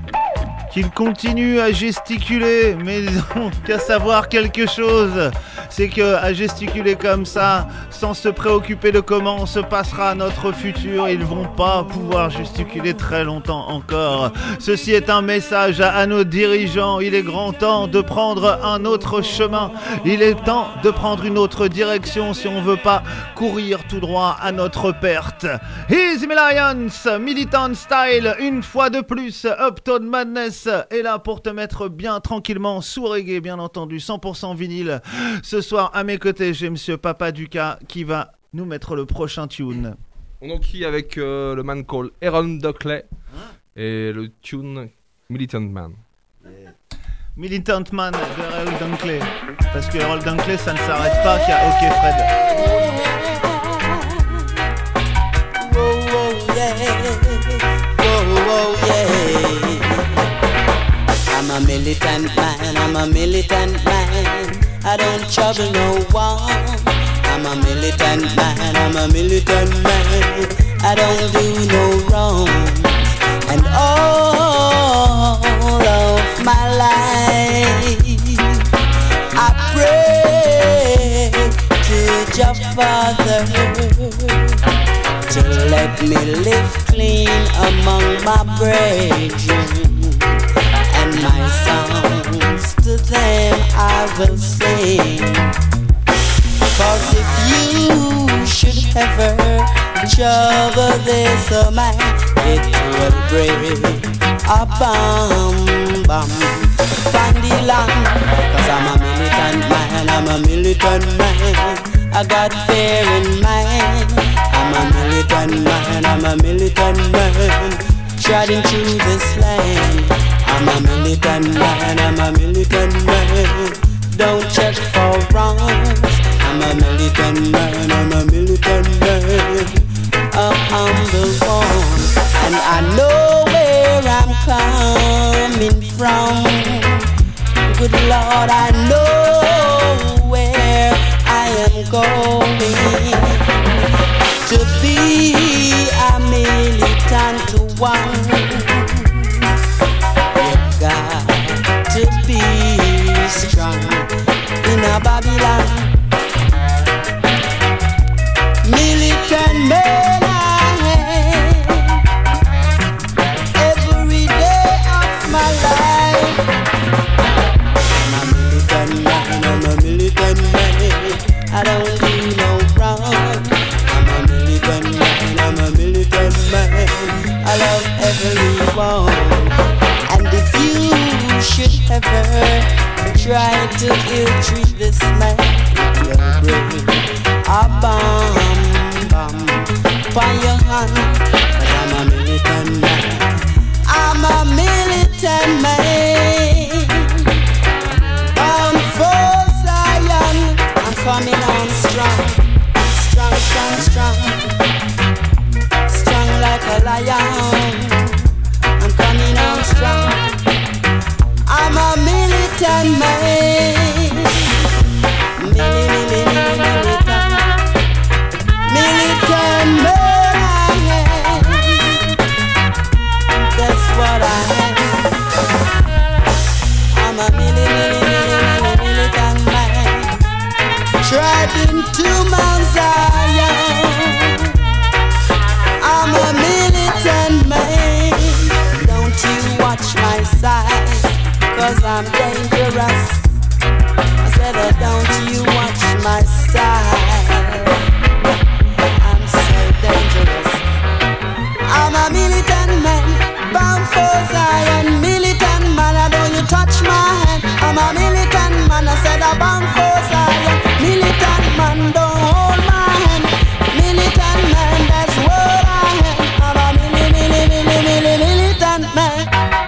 Qu'il continue à gesticuler, mais donc à savoir quelque chose, c'est que à gesticuler comme ça, sans se préoccuper de comment se passera notre futur, ils vont pas pouvoir gesticuler très longtemps encore. Ceci est un message à, à nos dirigeants. Il est grand temps de prendre un autre chemin. Il est temps de prendre une autre direction si on veut pas courir tout droit à notre perte. Easy Lions, Militant Style, une fois de plus, Uptown Madness est là pour te mettre bien tranquillement sous reggae, bien entendu, cent pour cent vinyle. Ce soir, à mes côtés, j'ai Monsieur Papa Duka qui va nous mettre le prochain tune. On enquille avec euh, le man called Aaron Dockley et le tune Militant Man. Yeah. Militant Man de Harold Dunkley. Parce que Harold Dunkley, ça ne s'arrête pas qu'à OK Fred. Whoa, whoa, yeah. Whoa, whoa, yeah. I'm a militant man, I'm a militant man. I don't trouble no one. I'm a militant man, I'm a militant man. I don't do no wrong. And all of my life I pray to your Father to let me live clean among my brethren. And my songs to them I will sing. Cause if you should ever trouble this a man, it will break a bum bum from the land. Cause I'm a militant man, I'm a militant man. I got fear in mind. I'm a militant man, I'm a militant man. Treading through this land. I'm a militant man, I'm a militant man. Don't check for wrongs. I'm a militant man, I'm a militant man. A humble one. And I know where I'm coming from. Good Lord, I know where I am going. To be a militant one, you got to be strong in a Babylon. Militant man I am every day of my life. I'm a militant man, I'm a militant man. I don't do no wrong. I'm a militant man, I'm a militant man. I love everyone. And if you should ever try to ill-treat this man, you'll bring a bomb, bomb by your hand. But I'm a militant man, I'm a militant man. Bound for Zion, I'm coming on strong, strong, strong, strong, strong like a lion. I'm coming on strong. I'm a militant man. Mili, mili, mili, militant. Militant man. That's what I am. I'm a mili, mili, mili, mili, militant man. Treading to Mount Zion. I'm a militant man. Don't you watch my size, cause I'm dangerous. I said, oh, don't you watch my style, I'm so dangerous. I'm a militant man, bound for Zion. Militant man, I don't you touch my hand. I'm a militant man, I said, I'm bound for Zion. Militant man, don't hold my hand. Militant man, that's what I am. I'm a mili, mili, mili, mili, militant man.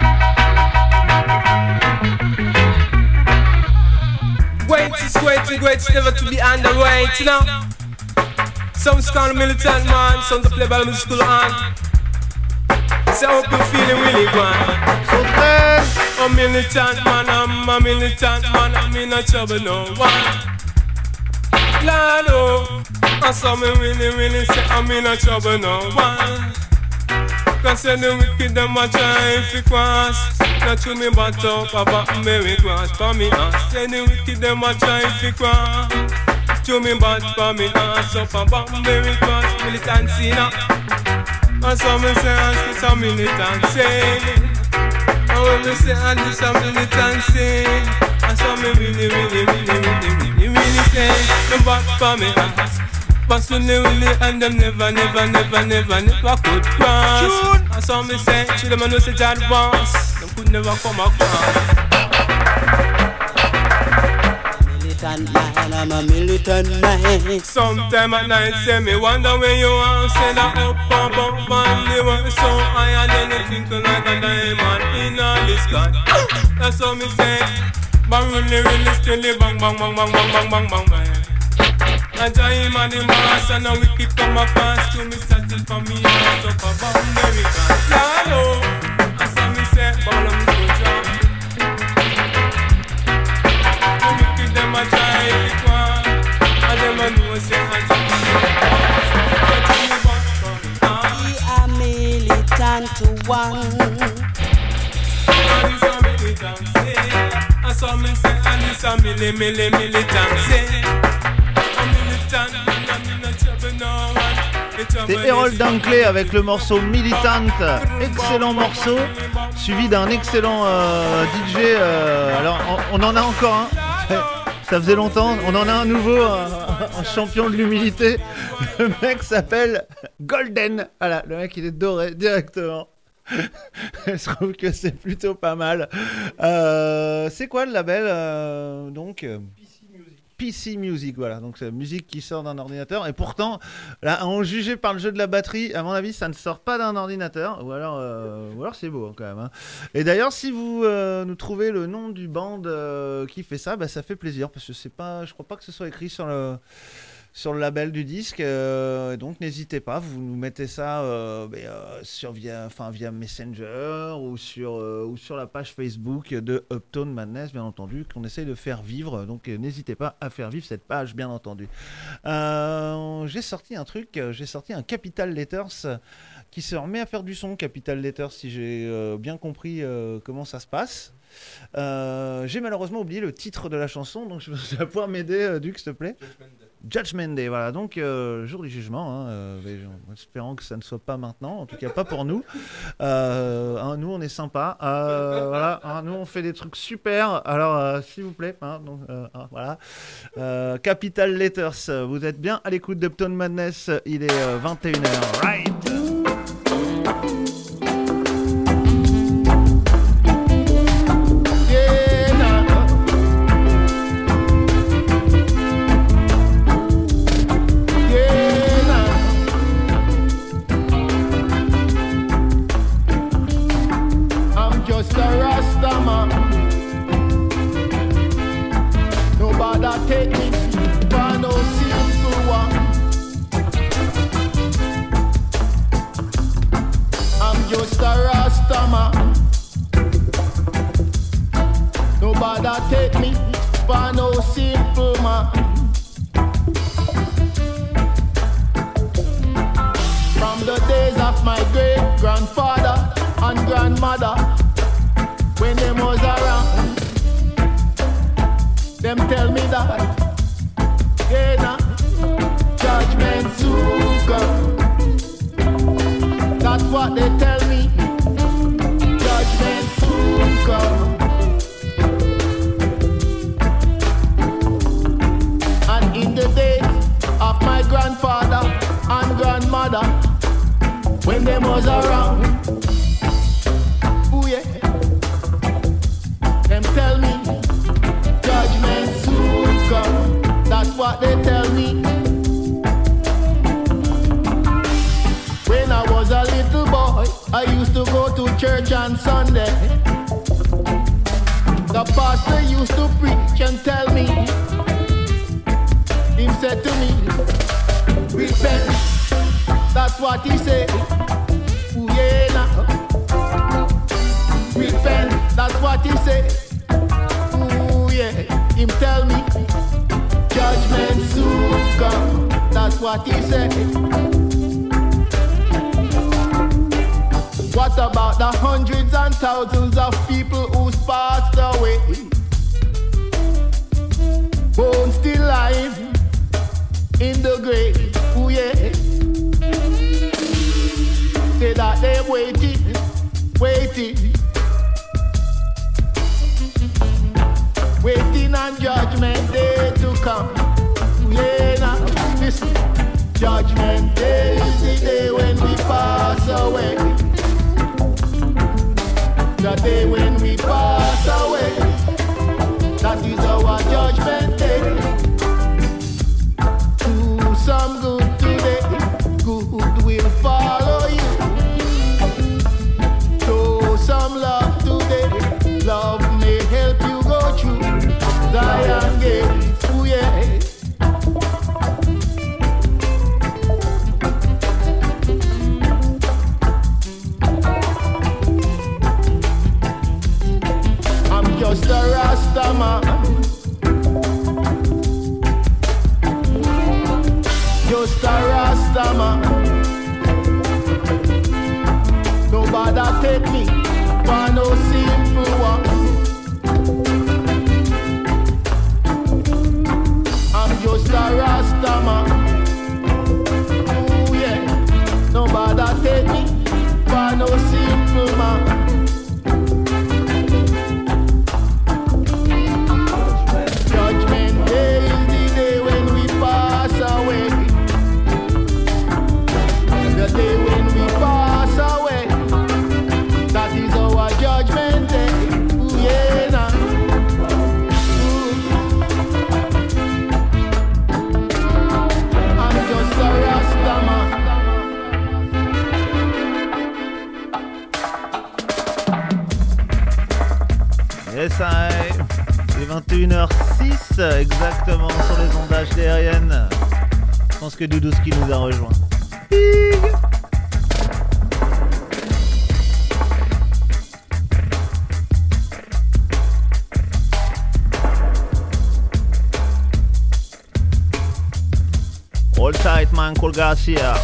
Great is great and great is never to be underrated, you know. Some call militant man, some to play by the school hand. So I hope you're feeling really good. So friends, I'm a militant man, I'm a militant man, I'm in a trouble no one. Lord, oh, I saw me really, really say I'm in a trouble no one. Cause the wicked them a try if it was. Not to me but up about Mary Cross for me ass. Any wicked them a try to cross. To me but for me ass up about Mary Cross. Militancy now. And some me say and this a militancy. And when me say and this a militancy. And some me really, really, really, really, really, really say them but for me ass. But slowly, really, and them never, never, never, never, never could cross. And some me say, she them a know say Jah the boss. Them could never come across. Militant man, I'm a militant man. Sometime at night, say me wonder where you are. Say that up, up, up, and they were so high, and then you think like a diamond in all the sky. That's how me say, bang, really, really, steady, bang, bang, bang, bang, bang, bang, bang, bang, bang. I join him and the mass and a wicked come across to me settle for me and up about America. Yeah, no, as I me say, ball of me go down. The wicked them a try it one, and them a know say I We are militant one. And it's a militancy. As I me say, and it's a mili, mili, militancy. C'était Harold Dunkley avec le morceau Militant, excellent morceau, suivi d'un excellent euh, D J. Euh, alors on, on en a encore un, ça faisait longtemps, on en a un nouveau, un, un champion de l'humilité. Le mec s'appelle Golden, voilà, le mec il est doré directement. Je trouve que c'est plutôt pas mal. Euh, c'est quoi le label euh, donc P C Music, voilà, donc c'est musique qui sort d'un ordinateur, et pourtant, là, en jugé par le jeu de la batterie, à mon avis, ça ne sort pas d'un ordinateur, ou alors, euh, ou alors c'est beau, hein, quand même. Hein. Et d'ailleurs, si vous euh, nous trouvez le nom du band euh, qui fait ça, bah, ça fait plaisir, parce que c'est pas, je crois pas que ce soit écrit sur le... sur le label du disque, euh, donc n'hésitez pas, vous nous mettez ça euh, mais, euh, sur via, enfin via Messenger ou sur euh, ou sur la page Facebook de Uptown Madness, bien entendu, qu'on essaye de faire vivre. Donc euh, n'hésitez pas à faire vivre cette page, bien entendu. Euh, j'ai sorti un truc, j'ai sorti un Capital Letters qui se remet à faire du son. Capital Letters, si j'ai euh, bien compris euh, comment ça se passe. Euh, j'ai malheureusement oublié le titre de la chanson, donc je vais pouvoir m'aider, euh, Duke, s'il te plaît. Judgment Day, voilà, donc euh, jour du jugement, hein, euh, en espérant que ça ne soit pas maintenant, en tout cas pas pour nous. Euh, hein, nous on est sympa, euh, voilà, hein, nous on fait des trucs super, alors euh, s'il vous plaît, hein, donc, euh, hein, voilà. Euh, Capital Letters, vous êtes bien à l'écoute d'Uptown Madness, il est euh, vingt et une heures, right? Take me for no simple one. I'm just a Rasta man. Nobody take me for no simple man. From the days of my great grandfather and grandmother, when them was around, them tell me that, yeah, nah, judgment soon come. That's what they tell me, judgment soon come. And in the days of my grandfather and grandmother, when them was around, ooh yeah, them tell me, judgment soon come. That's what they tell me. When I was a little boy, I used to go to church on Sunday. The pastor used to preach and tell me, he said to me, repent. That's what he said. Ooh yeah, nah. Repent. That's what he said. Yeah, him tell me, judgment soon come. That's what he said. What What about the hundreds and thousands of people who's passed away? Bones still alive in the grave, ooh yeah. Say that they're waiting, waiting, waiting on judgment day to come. Ooh yeah, now listen. Judgment day is the day when we pass away. The day when we pass away. That is our judgment day. Do some good today, good will follow you. Show some love today, love may help you go through Zion gates, ooh yeah. I'm just a Rasta man, just a Rasta man. Nobody take me for no simple one. I'm just a Rasta man. Ooh yeah, nobody take me for no simple man. Judgment day is the day when we pass away. The day when we pass away. That is our judgment day. Ooh yeah, nah. Ooh. I'm just a Rasta man. Yes, I. C'est vingt et une heures six exactement sur les ondes H D R N. Je pense que Doudouski nous a rejoint. Pig. All tight man, Col Garcia.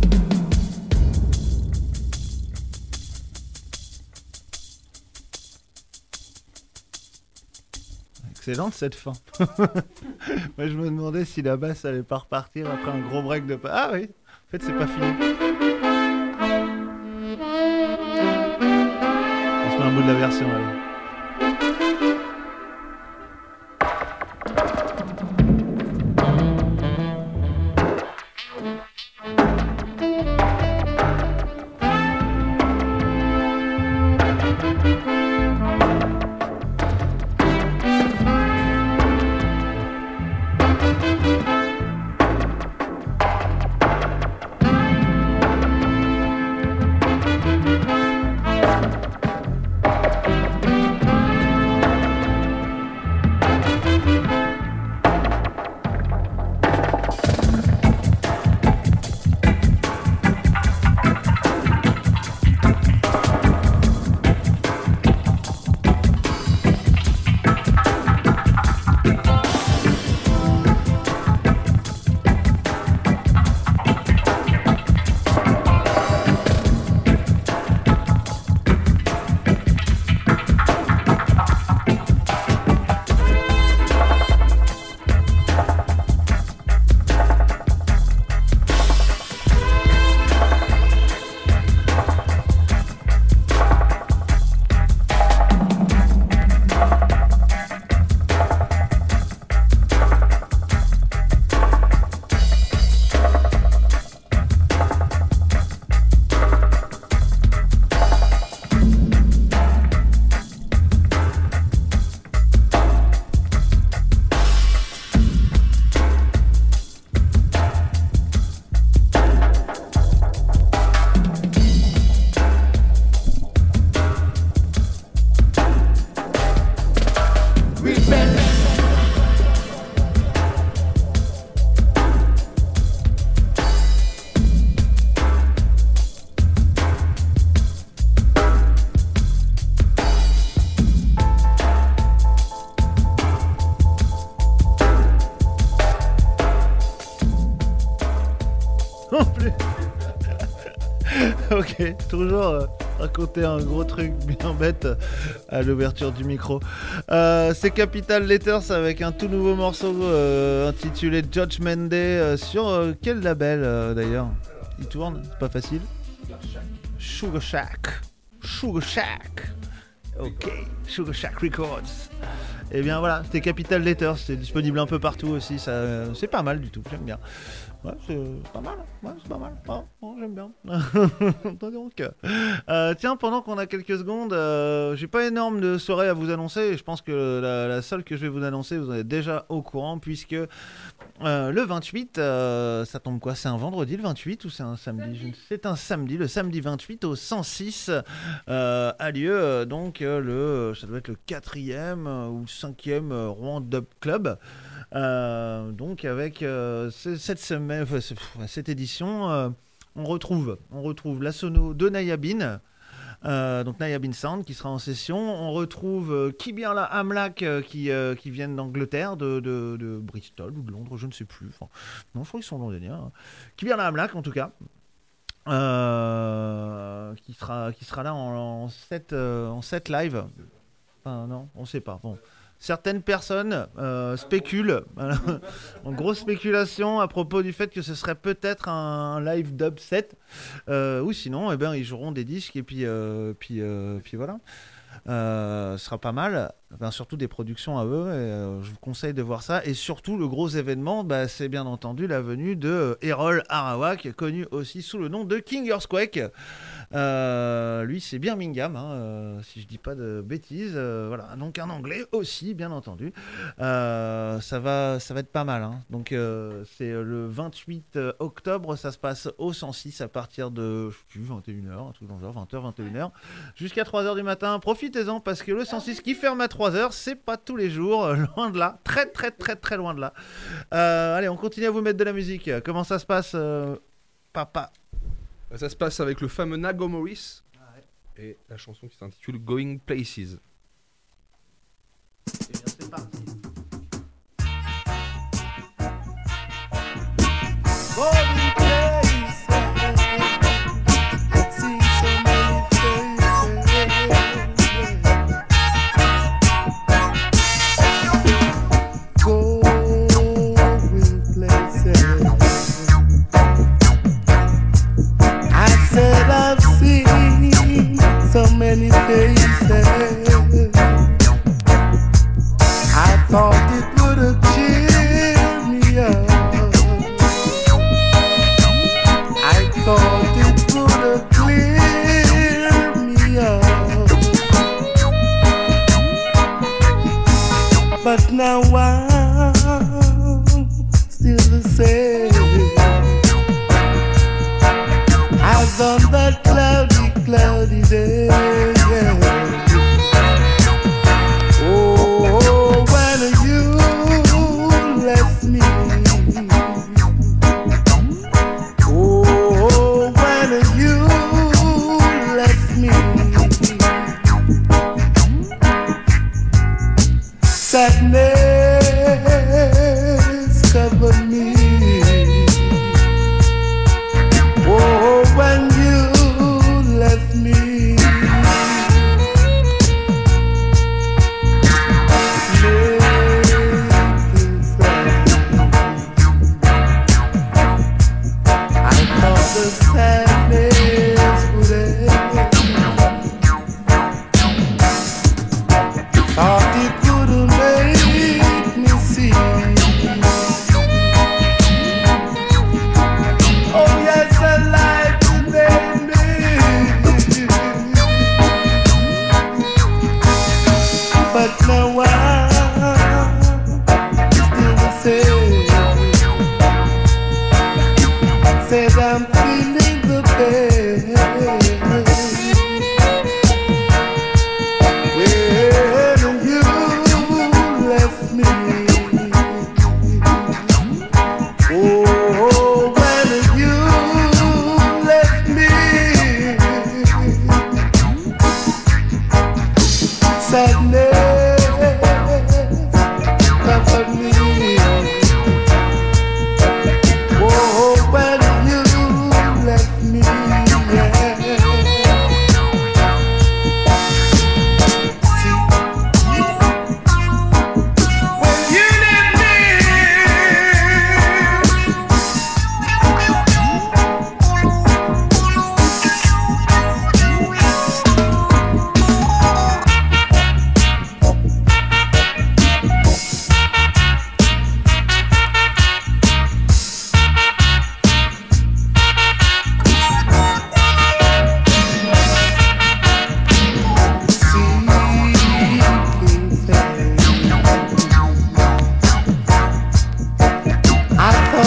Excellente cette fin. Moi je me demandais si la basse allait pas repartir après un gros break de... Ah oui, en fait c'est pas fini. On se met un bout de la version allez. Ok, toujours, euh, raconter un gros truc bien bête à l'ouverture du micro. Euh, c'est Capital Letters avec un tout nouveau morceau euh, intitulé Judgment Day euh, sur euh, quel label euh, d'ailleurs il tourne, c'est pas facile. Sugar Shack. Sugar Shack. Ok, Sugar Shack Records. Et bien voilà, c'était Capital Letters, c'est disponible un peu partout aussi, ça, euh, c'est pas mal du tout, j'aime bien. Ouais, c'est pas mal, ouais, c'est pas mal, oh, oh, j'aime bien. Donc, euh, tiens, pendant qu'on a quelques secondes, euh, j'ai pas énorme de soirées à vous annoncer, et je pense que la, la seule que je vais vous annoncer, vous en êtes déjà au courant, puisque euh, le vingt-huit, euh, ça tombe quoi? C'est un vendredi le vingt-huit ou c'est un samedi? Je ne- C'est un samedi, le samedi vingt-huit au cent six euh, a lieu, euh, donc euh, le, ça doit être le quatrième euh, ou cinquième euh, Rouen Dub Club. Euh, donc avec euh, ce- cette semaine, enfin, ce- pff, cette édition, euh, on retrouve, on retrouve la sono de Nayabin, euh, donc Nayabin Sound qui sera en session. On retrouve euh, Kibirla Amlak euh, qui euh, qui viennent d'Angleterre, de, de, de Bristol ou de Londres, je ne sais plus. Enfin, non, je crois qu'ils sont londoniens. Hein. Kibirla Amlak en tout cas. Euh, qui sera qui sera là en, en set euh, en set live. Enfin non, on sait pas. Bon. Certaines personnes euh, spéculent, en grosse spéculation à propos du fait que ce serait peut-être un live dub set, euh, ou sinon, eh ben, ils joueront des disques et puis, euh, puis, euh, puis voilà. Euh, ce sera pas mal, enfin, surtout des productions à eux, et, euh, je vous conseille de voir ça. Et surtout, le gros événement, bah, c'est bien entendu la venue de euh, Errol Arawak, connu aussi sous le nom de King Earthquake. Euh, lui, c'est Birmingham, hein, euh, si je dis pas de bêtises. Euh, voilà, donc un anglais aussi, bien entendu. Euh, ça va, ça va être pas mal. Hein. Donc euh, c'est le vingt-huit octobre, ça se passe au cent six à partir de je sais plus, vingt et une heures, un truc dans le genre, vingt heures, vingt et une heures, jusqu'à trois heures du matin. Profitez-en parce que le cent six qui ferme à trois heures, c'est pas tous les jours, euh, loin de là, très très très très loin de là. Euh, allez, on continue à vous mettre de la musique. Comment ça se passe, euh, papa? Ça se passe avec le fameux Nago Morris et la chanson qui s'intitule Going Places. Eh bien, c'est parti. So many faces, I thought it would have cheered me up. I thought it would have cleared me up. But now I'm still the same as on that cloudy, cloudy day. Yeah. Oh, when you left me. Oh, when you left me. Sadness covered me. Oh, when you left me.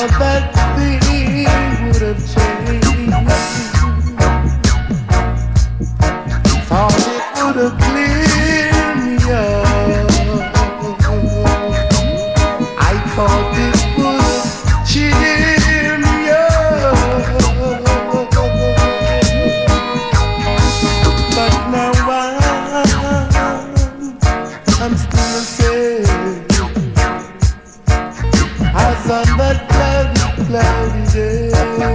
that thing would have changed. Thought it would have cleared me up. I thought it would have cheered me up. But now I'm, I'm still sad. As on that cloudy, cloudy day.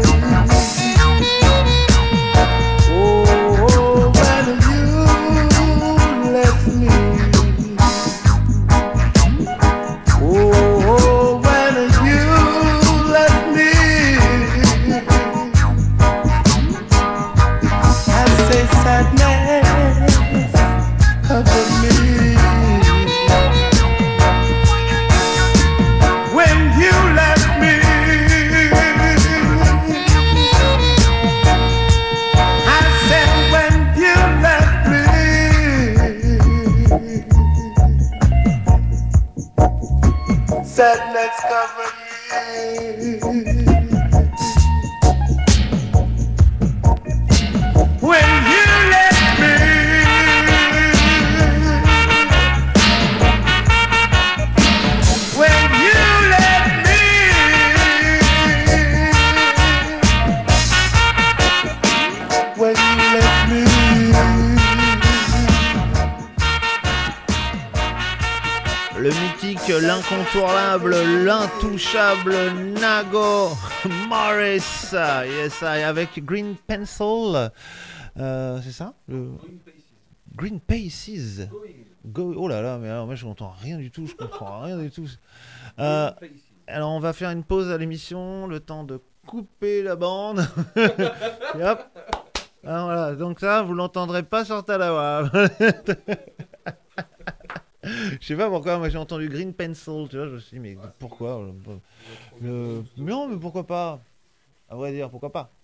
Oh, when you left me. Oh, when you left me. I say sadness cover me. When you left me, I said when you left me, sadness covered me. When you left me, when you left me, when you left me. Le mythique, l'incontournable, l'intouchable Nago Morris. Yes, I, avec Green Pencil. Euh, c'est ça le... Green Paces. Go... Oh là là, mais alors moi je n'entends rien du tout, je comprends rien du tout. Euh, alors on va faire une pause à l'émission, le temps de couper la bande. Et hop. Alors voilà, donc ça, vous l'entendrez pas sur Talawa. Je sais pas pourquoi, moi j'ai entendu Green Pencil, tu vois, je me suis dit, mais pourquoi le... Non, mais pourquoi pas? À vrai dire, pourquoi pas?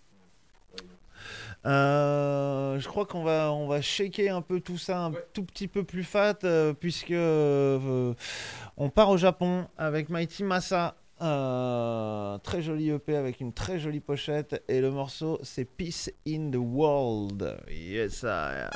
Euh, je crois qu'on va, on va shaker un peu tout ça, un ouais. tout petit peu plus fat, euh, puisque euh, on part au Japon avec Mighty Massa. Euh, très joli E P avec une très jolie pochette, et le morceau c'est Peace in the World. Yes, I...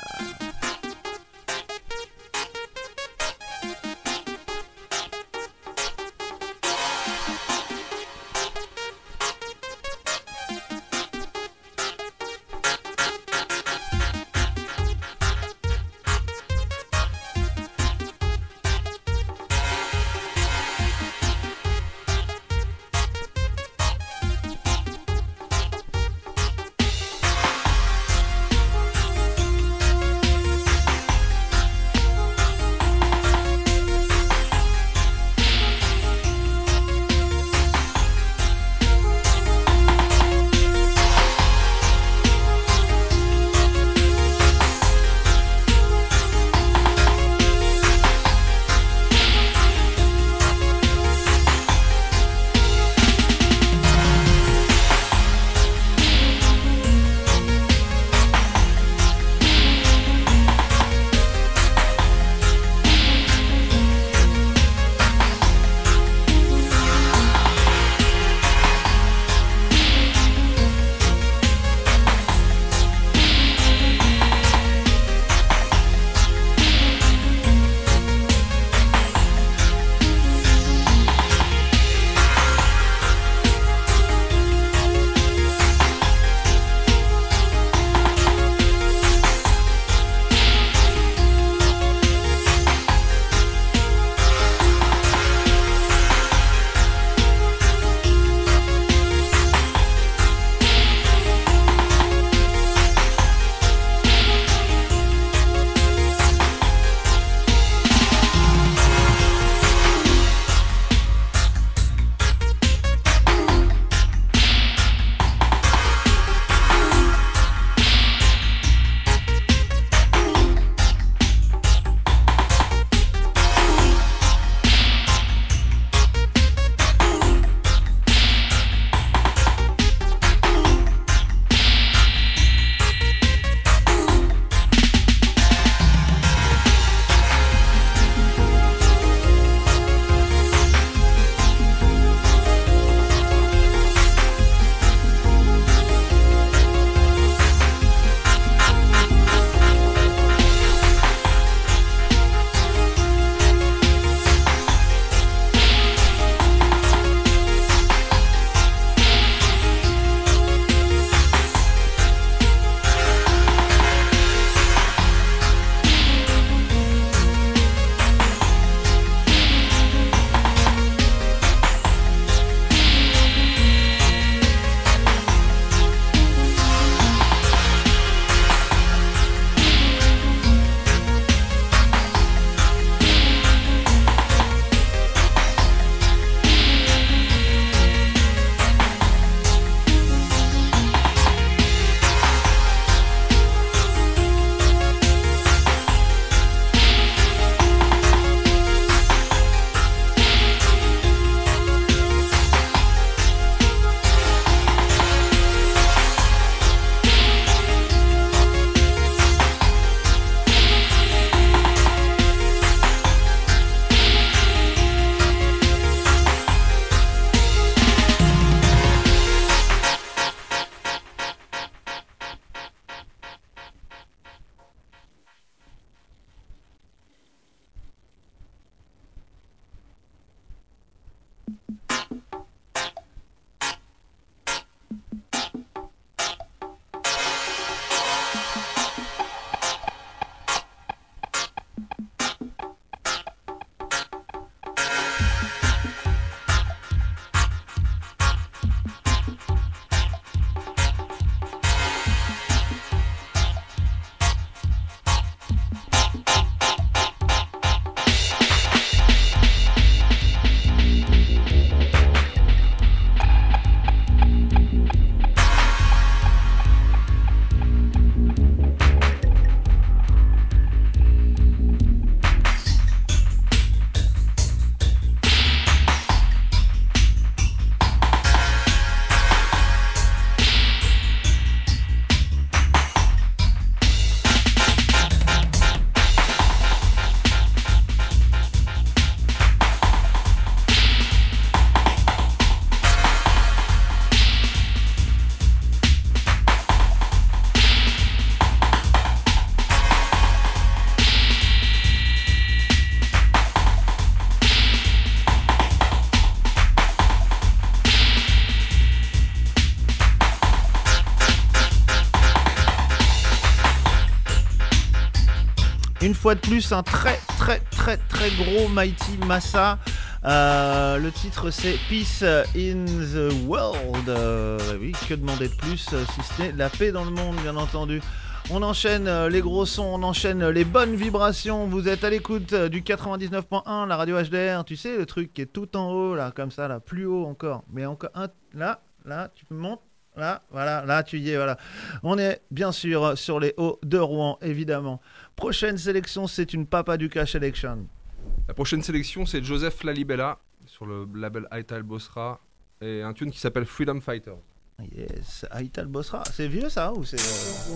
Une fois de plus, un très très très très gros Mighty Massa. Euh, le titre c'est Peace in the World. Euh, oui, que demander de plus euh, si ce n'est la paix dans le monde, bien entendu. On enchaîne euh, les gros sons, on enchaîne les bonnes vibrations. Vous êtes à l'écoute euh, du quatre-vingt-dix-neuf point un, la radio H D R. Tu sais, le truc qui est tout en haut, là, comme ça, là, plus haut encore. Mais encore un, là, là, tu montes. Là, voilà, là, tu y es, voilà. On est bien sûr sur les hauts de Rouen, évidemment. Prochaine sélection, c'est une Papa Duka Selection. La prochaine sélection, c'est Joseph Lalibela sur le label Aital Bosra et un tune qui s'appelle Freedom Fighters. Yes, Aital Bosra. C'est vieux ça ou c'est. Euh...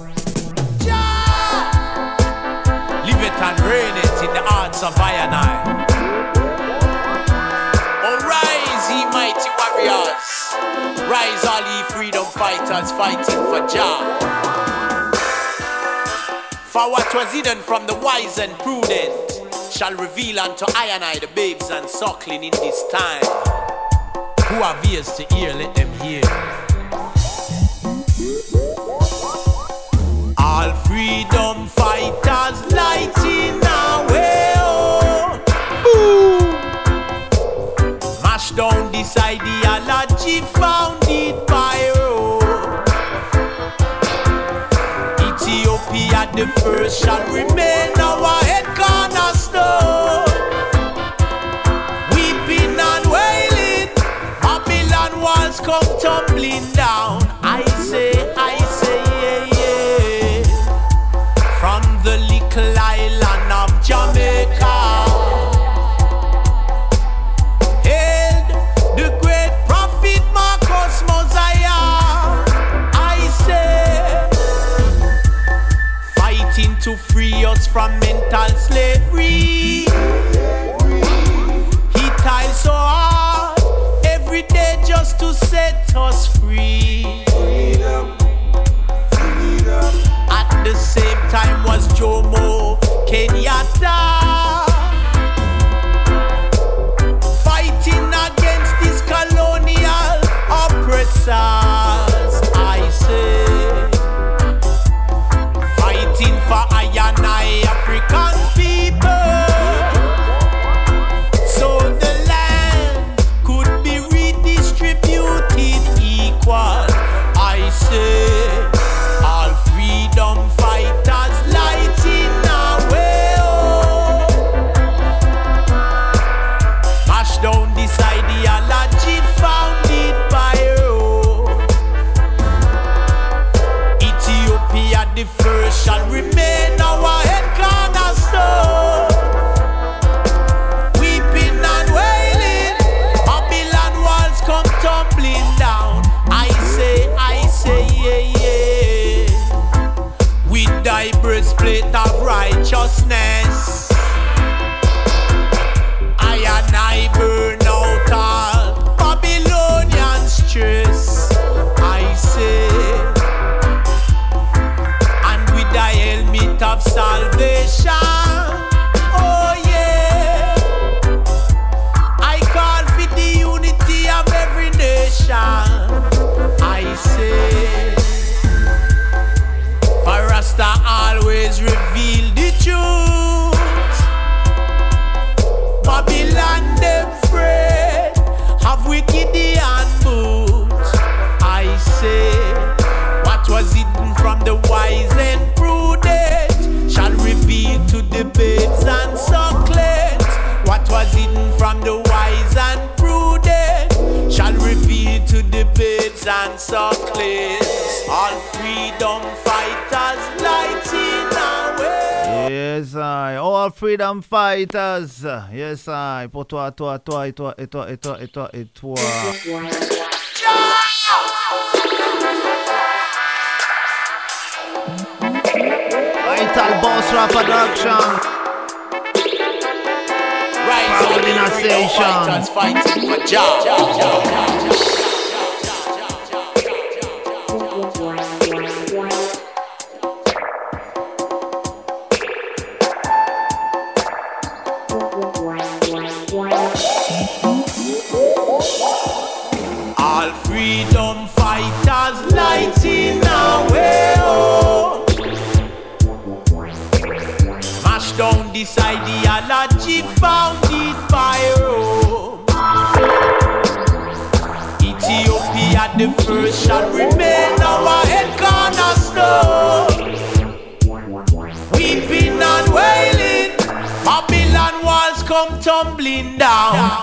Live it and reign it in the hearts of I and I. Oh, rise, ye mighty warriors. Rise, all ye freedom fighters fighting for Jah. For what was hidden from the wise and prudent shall reveal unto I and I, the babes and suckling in this time. Who have ears to hear, let them hear. All freedom fighters lighting our way on. Mash down this ideology founded by Rome. Ethiopia the first shall remain our head cornerstone. Weeping and wailing, Babylon walls come tumbling down. I say, I say, yeah, yeah. From the little island of Jamaica, hailed the great prophet Marcus Mosiah. I say, fighting to free us from mental slavery. He tried so hard every day just to set us free. At the same time was Jomo Kenyatta, fighting against these colonial oppressors. I say, fighting for I and I African people, so the land could be redistributed equal. I say, all freedom fighters lighting our way on. Mash down this ideology founded by Rome. Ethiopia the first shall remain our head cornerstone. Weeping and wailing, Babylon walls come tumbling down. I say, I say, yeah, yeah. With thy breastplate of righteousness, I and I burn out all Babylonian stress. I say, and with thy helmet of salvation, oh yeah, I call for the unity of every nation. I say, for Rasta always reveal the truth. Babylon them afraid of wicked and boots. I say, what was hidden from the wise and prudent shall reveal to the babes and sucklings. What was hidden from the wise and prudent shall reveal to the babes and sucklings. All freedom fighters lighting our way. Yes, I. All freedom fighters. Yes, I. Pour toi, toi, toi, et toi, et toi, et toi, et toi, et toi. Aital Bosra Production. Rise on the freedom fighters fighting for Jah. All freedom fighters lighting our way on. Mash down this ideology founded by Rome. Ethiopia the first shall remain our head cornerstone. Weeping and wailing, Babylon walls come tumbling down.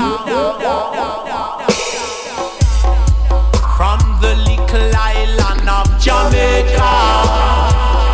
From the little island of Jamaica.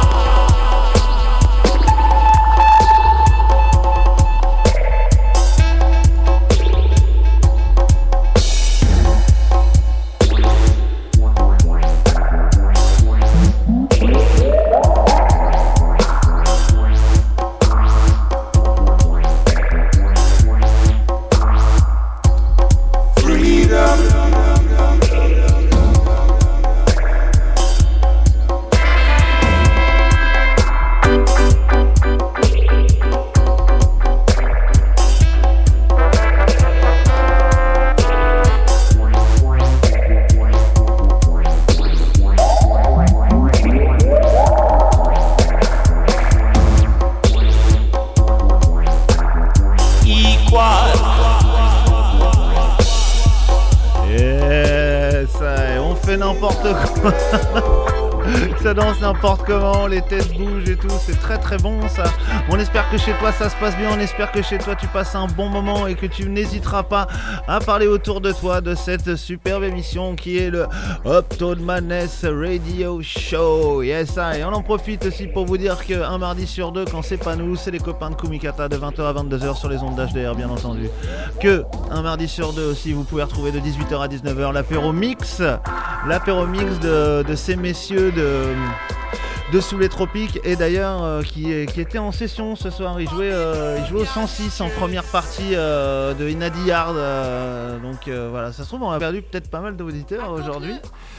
Ça danse n'importe comment, les têtes bougent et tout, c'est très très bon ça. On espère que chez toi ça se passe bien, on espère que chez toi tu passes un bon moment et que tu n'hésiteras pas à parler autour de toi de cette superbe émission qui est le Uptown Madness Radio Show. Yes, ça, et on en profite aussi pour vous dire qu'un mardi sur deux, quand c'est pas nous, c'est les copains de Kumikata de vingt heures à vingt-deux heures sur les ondes d'H D R bien entendu. Que un mardi sur deux aussi, vous pouvez retrouver de dix-huit heures à dix-neuf heures l'apéro mix, l'apéro mix de, de ces messieurs de... de Sous les Tropiques, et d'ailleurs euh, qui, qui était en session ce soir. Il jouait, euh, il jouait au cent six en première partie euh, de Inadi Yard, euh, donc euh, voilà, ça se trouve on a perdu peut-être pas mal d'auditeurs aujourd'hui.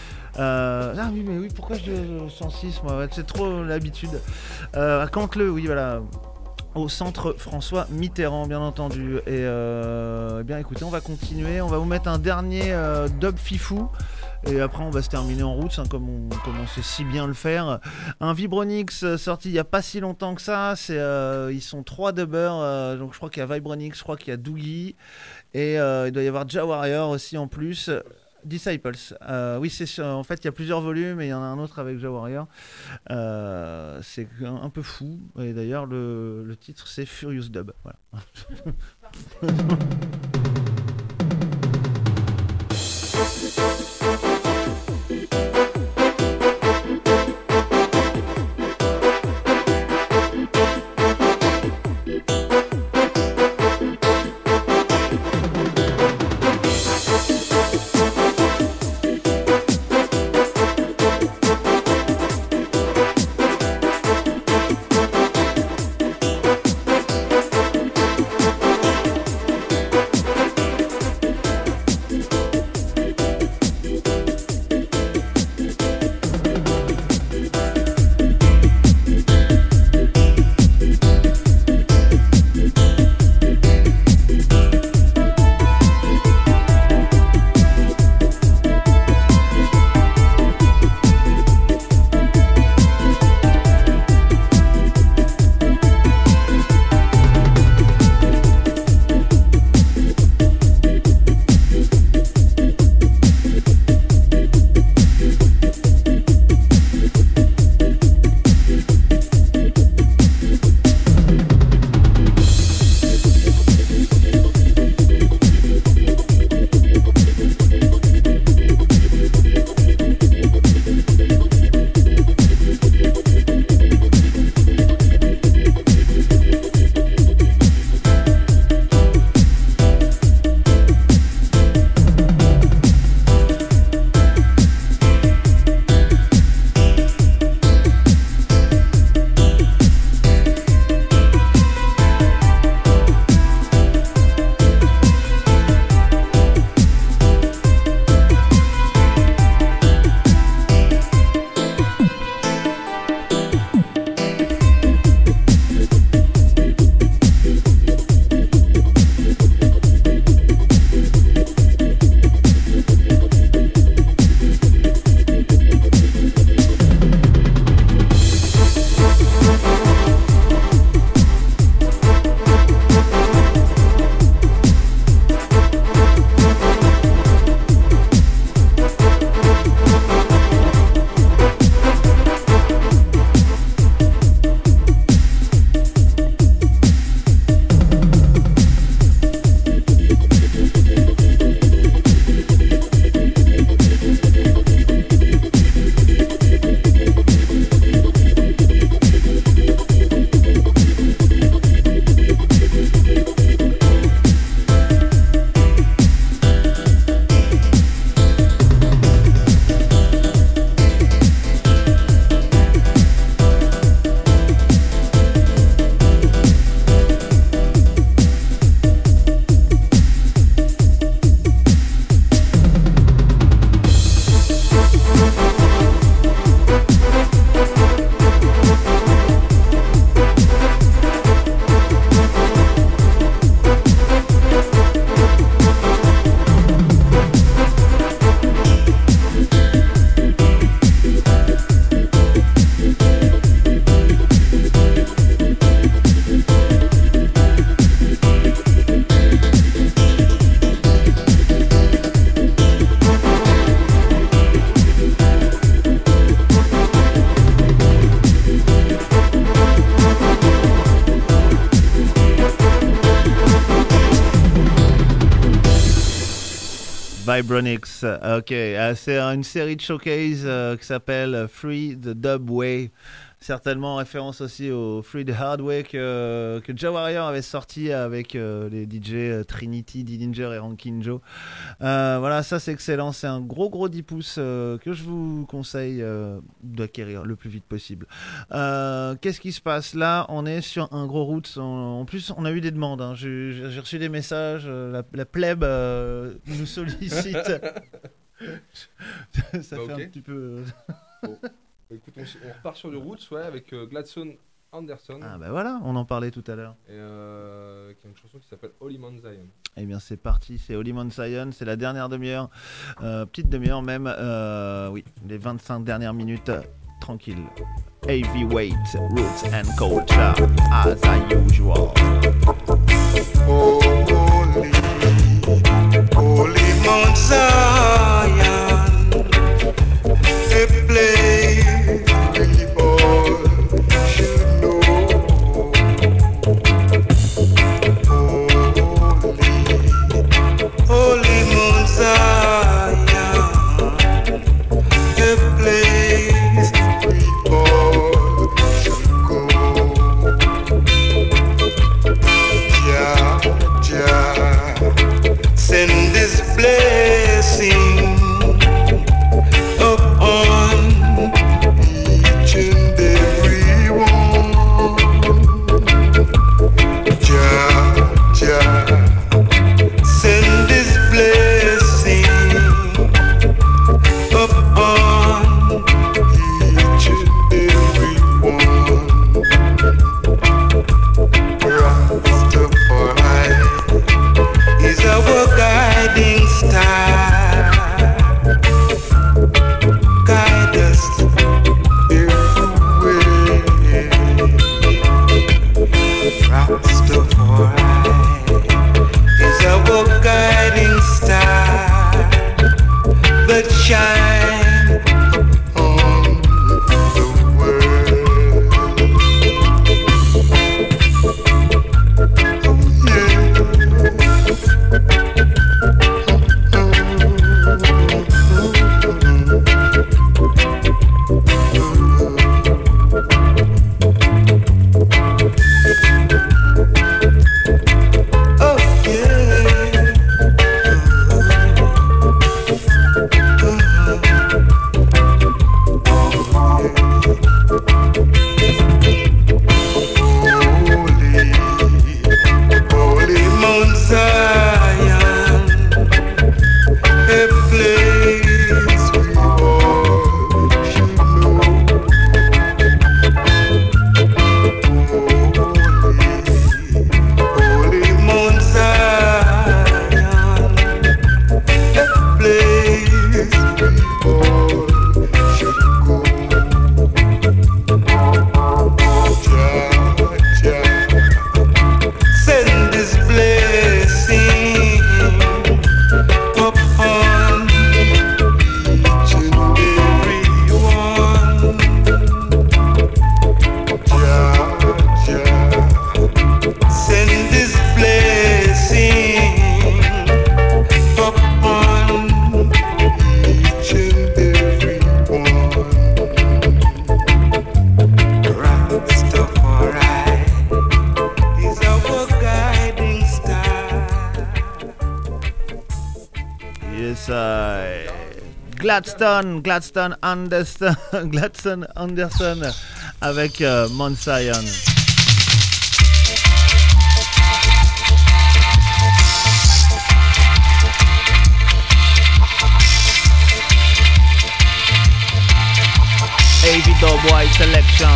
Euh, ah oui mais oui, pourquoi je dis au cent six moi, ouais, c'est trop l'habitude. Euh, à Canteleu, oui voilà, au centre François Mitterrand bien entendu. Et euh, bien écoutez, on va continuer, on va vous mettre un dernier euh, dub fifou. Et après on va se terminer en route, hein, comme, on, comme on sait si bien le faire. Un Vibronix euh, sorti il n'y a pas si longtemps que ça. C'est, euh, ils sont trois dubbers, euh, donc je crois qu'il y a Vibronix, je crois qu'il y a Doogie. Et euh, il doit y avoir Jah Warrior aussi en plus. Disciples. Euh, oui, c'est en fait il y a plusieurs volumes et il y en a un autre avec Jah Warrior. Euh, c'est un, un peu fou. Et d'ailleurs le, le titre c'est Furious Dub. Voilà. Vibronix. Ok, euh, c'est une série de showcase euh, qui s'appelle Free the Dub Way. Certainement en référence aussi au Free the Hard Way que, que Jah Warrior avait sorti avec euh, les D J Trinity, Dillinger et Rankin Joe. Euh, voilà, ça c'est excellent. C'est un gros gros dix pouces euh, que je vous conseille euh, d'acquérir le plus vite possible. Euh, qu'est-ce qui se passe là? On est sur un gros roots. En, en plus, on a eu des demandes. Hein. J'ai, j'ai reçu des messages. Euh, la, la plèbe euh, nous sollicite. Ça bah, fait okay. un petit peu. Bon. Écoute, on, on repart sur le Roots, ouais, avec euh, Gladstone Anderson. Ah bah voilà, on en parlait tout à l'heure. Et euh, qui a une chanson qui s'appelle Holy Mount Zion. Eh bien c'est parti, c'est Holy Mount Zion, c'est la dernière demi-heure, euh, petite demi-heure même, euh, oui, les vingt-cinq dernières minutes, euh, tranquille. Heavyweight, Roots and Culture, as usual. Holy, Holy Mount Zion, a place we all should know. Holy, Holy Mount Zion, a place we all should go. Jah, Jah, send this blessing upon each and every one. Jah, Jah, send this blessing upon each and every one. Rastafari is our guiding star. Guide us everywhere. Rastafari is our guiding star that shine on the world. Gladstone, Gladstone Anderson, Gladstone Anderson avec euh, Mount Zion. A V Dubwise selection.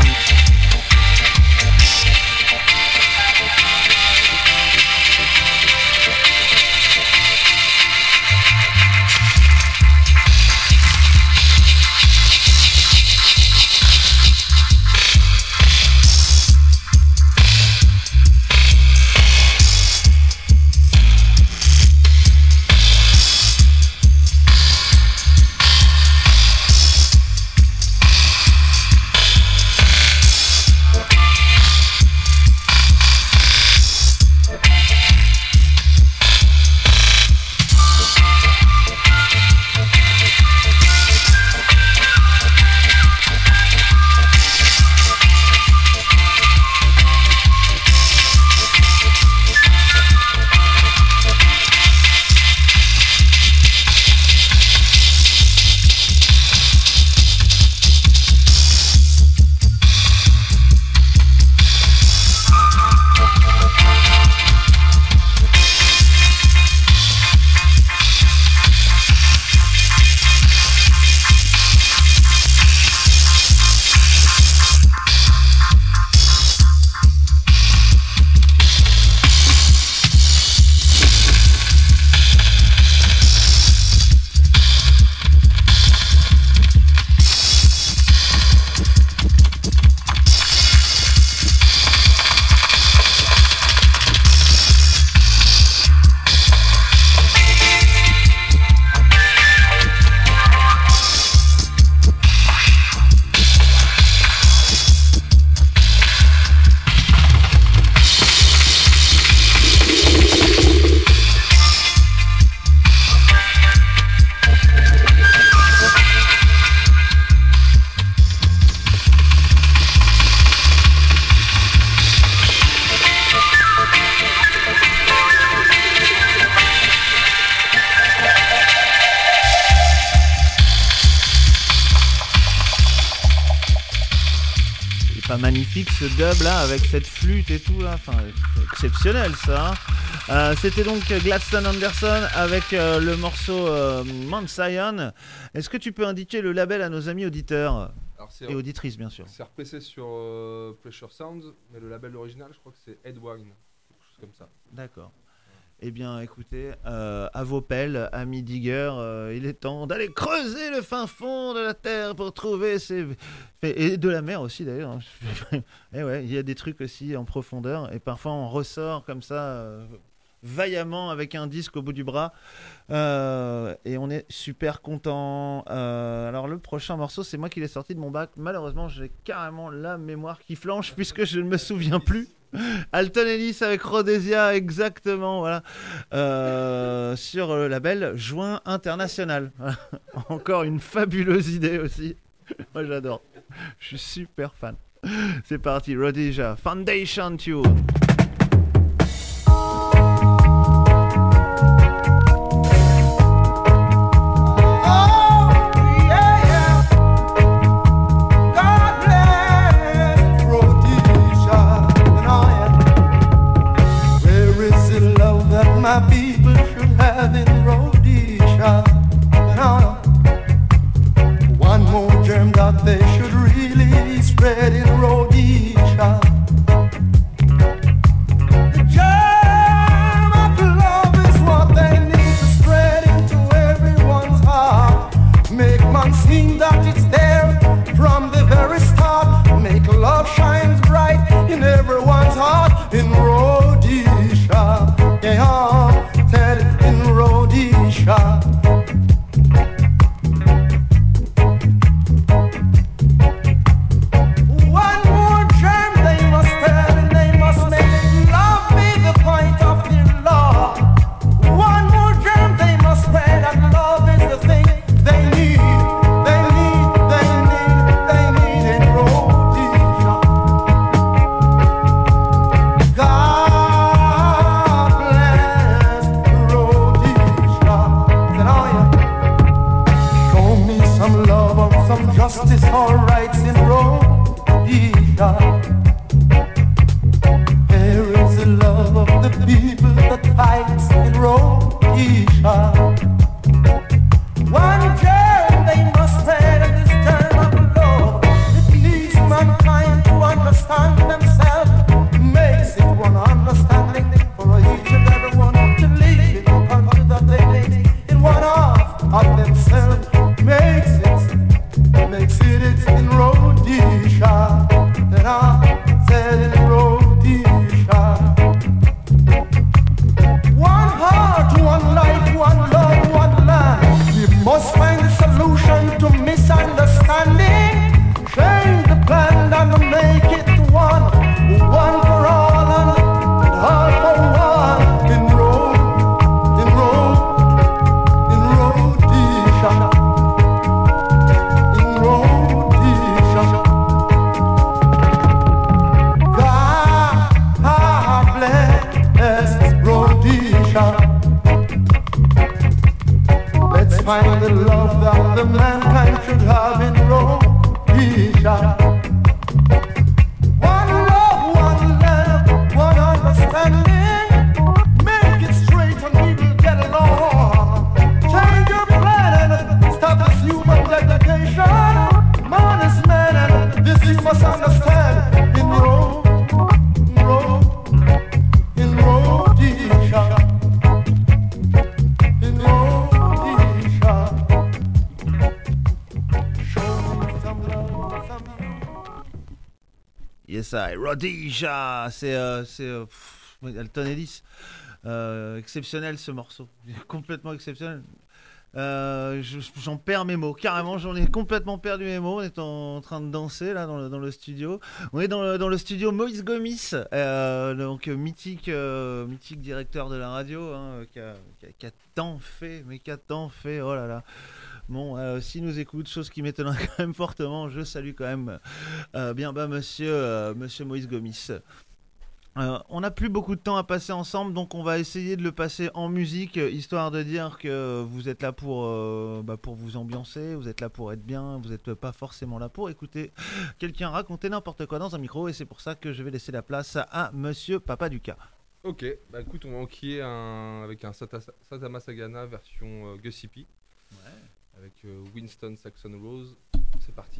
Enfin, magnifique ce dub là avec cette flûte et tout là. Enfin, exceptionnel ça. Hein. Euh, c'était donc Gladstone Anderson avec euh, le morceau euh, Mount Zion. Est-ce que tu peux indiquer le label à nos amis auditeurs Alors, et auditrices bien sûr? C'est reprécé sur euh, Pressure Sounds, mais le label original, je crois que c'est Headwine, quelque chose comme ça. D'accord. Eh bien, écoutez, euh, à vos pelles, amis diggers, euh, il est temps d'aller creuser le fin fond de la terre pour trouver ces... Et de la mer aussi, d'ailleurs. Et ouais, il y a des trucs aussi en profondeur. Et parfois, on ressort comme ça, euh, vaillamment, avec un disque au bout du bras. Euh, et on est super content. Euh, alors, le prochain morceau, c'est moi qui l'ai sorti de mon bac. Malheureusement, j'ai carrément la mémoire qui flanche, puisque je ne me souviens plus. Alton Ellis avec Rhodesia, exactement, voilà, euh, sur le label Joint International. Encore une fabuleuse idée aussi. Moi j'adore, je suis super fan. C'est parti, Rhodesia, Foundation Tune. My people should have in Rhodesia. No. One more germ that they should really spread in Rhodesia. The germ of love is what they need to spread into everyone's heart. Make man seem that it's there from the very start. Make love shine bright in everyone's heart in Rhodesia. Yeah, said it in Rhodesia. One more germ they must spread, and they must make love be the point of their law. One more germ they must spread, and love is the thing they need. They need, they need, they need in Rhodesia. God some justice or rights in Rhodesia. Here is the love of the people that fights in Rhodesia. One germ they must spread in this term of love. It needs mankind to understand themselves. Makes it one understanding for each and every one to live in a country that they make in one half of themselves. Makes it Makes it it's in Rhodesia, and I said in Rhodesia. One heart, one life, one love, one land. We must find a solution to misunderstanding. Change the plan and make it one, one for all and all for one. In Rhode, in Rhode, in Rhodesia. Let's find the love that the mankind should have in Rhodesia. One love, one love, one understanding. Make it straight and we will get along. Change your plan and stop this human degradation. Man is man and this you must understand. In Rome, in Rome, in Rhodesia. Yes, I, Rhodesia, c'est euh, c'est euh, Alton Ellis, euh, exceptionnel ce morceau, complètement exceptionnel. Euh, je, j'en perds mes mots, carrément, j'en ai complètement perdu mes mots. On est en, en train de danser là dans le, dans le studio. On est dans le, dans le studio Moïse Gomis, euh, donc mythique, euh, mythique directeur de la radio, hein, qui, a, qui, a, qui a tant fait, mais qui a tant fait, oh là là. Bon, euh, s'il nous écoute, chose qui m'étonnerait quand même fortement, je salue quand même euh, bien bas monsieur, euh, monsieur Moïse Gomis. Euh, on n'a plus beaucoup de temps à passer ensemble, donc on va essayer de le passer en musique, euh, histoire de dire que vous êtes là pour, euh, bah, pour vous ambiancer, vous êtes là pour être bien, vous n'êtes pas forcément là pour écouter quelqu'un raconter n'importe quoi dans un micro, et c'est pour ça que je vais laisser la place à Monsieur Papa Duka. Ok, bah écoute, on va enquiller un, avec un Sata- Satama Sagana version euh, Gussie P. Ouais. Avec euh, Winston Saxon Rose. C'est parti.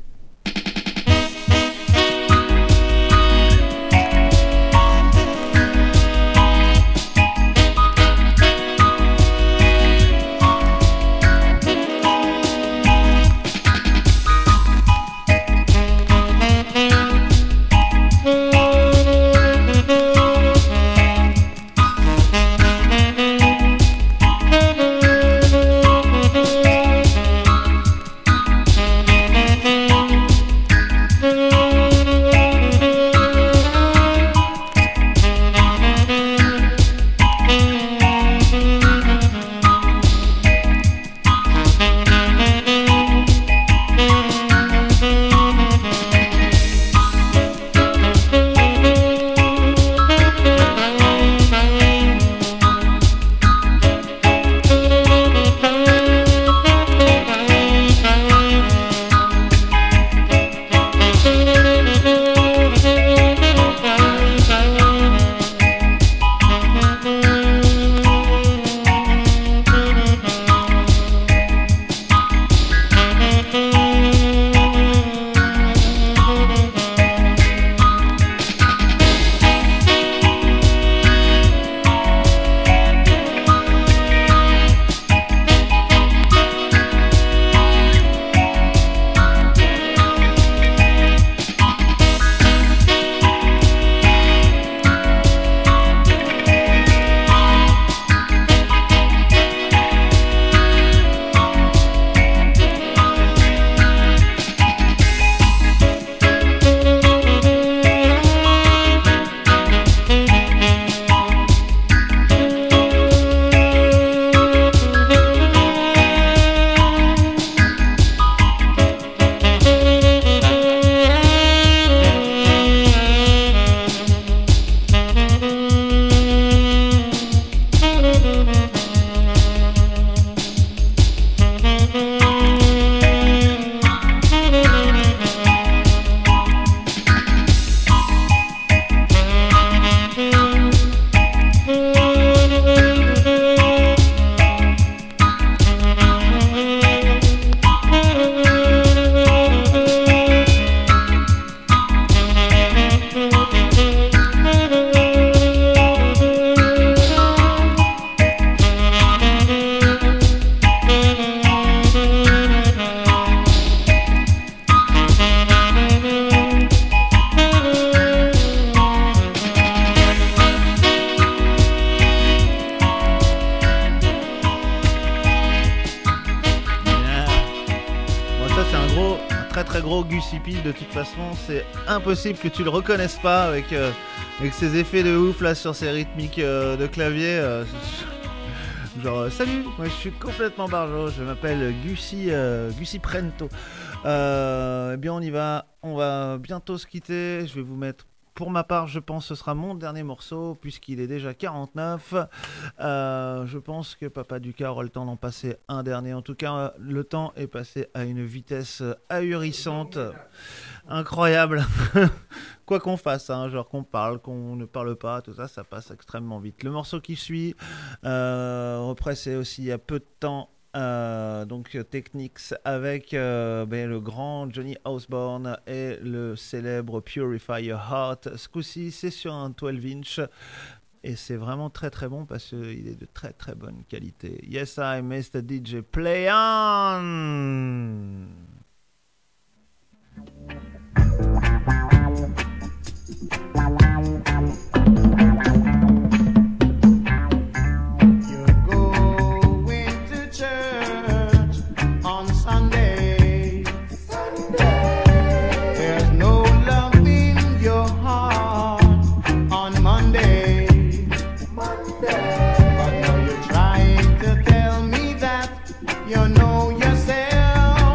De toute façon, c'est impossible que tu le reconnaisses pas avec, euh, avec ses effets de ouf là sur ses rythmiques euh, de clavier. Euh, genre, euh, salut, moi je suis complètement barjo, je m'appelle Gussie, euh, Gussie Prento. Euh, eh bien, on y va, on va bientôt se quitter. Je vais vous mettre. Pour ma part, je pense que ce sera mon dernier morceau, puisqu'il est déjà quarante-neuf. Euh, je pense que Papa Duka aura le temps d'en passer un dernier. En tout cas, le temps est passé à une vitesse ahurissante. Incroyable. Quoi qu'on fasse, hein, genre qu'on parle, qu'on ne parle pas, tout ça, ça passe extrêmement vite. Le morceau qui suit, euh, repressé aussi il y a peu de temps. Euh, donc Technics avec euh, ben, le grand Johnny Osborne et le célèbre Purify Your Heart. Ce coup-ci c'est sur un douze inch et c'est vraiment très très bon parce qu'il est de très très bonne qualité. Yes, I mister D J, play on. You know yourself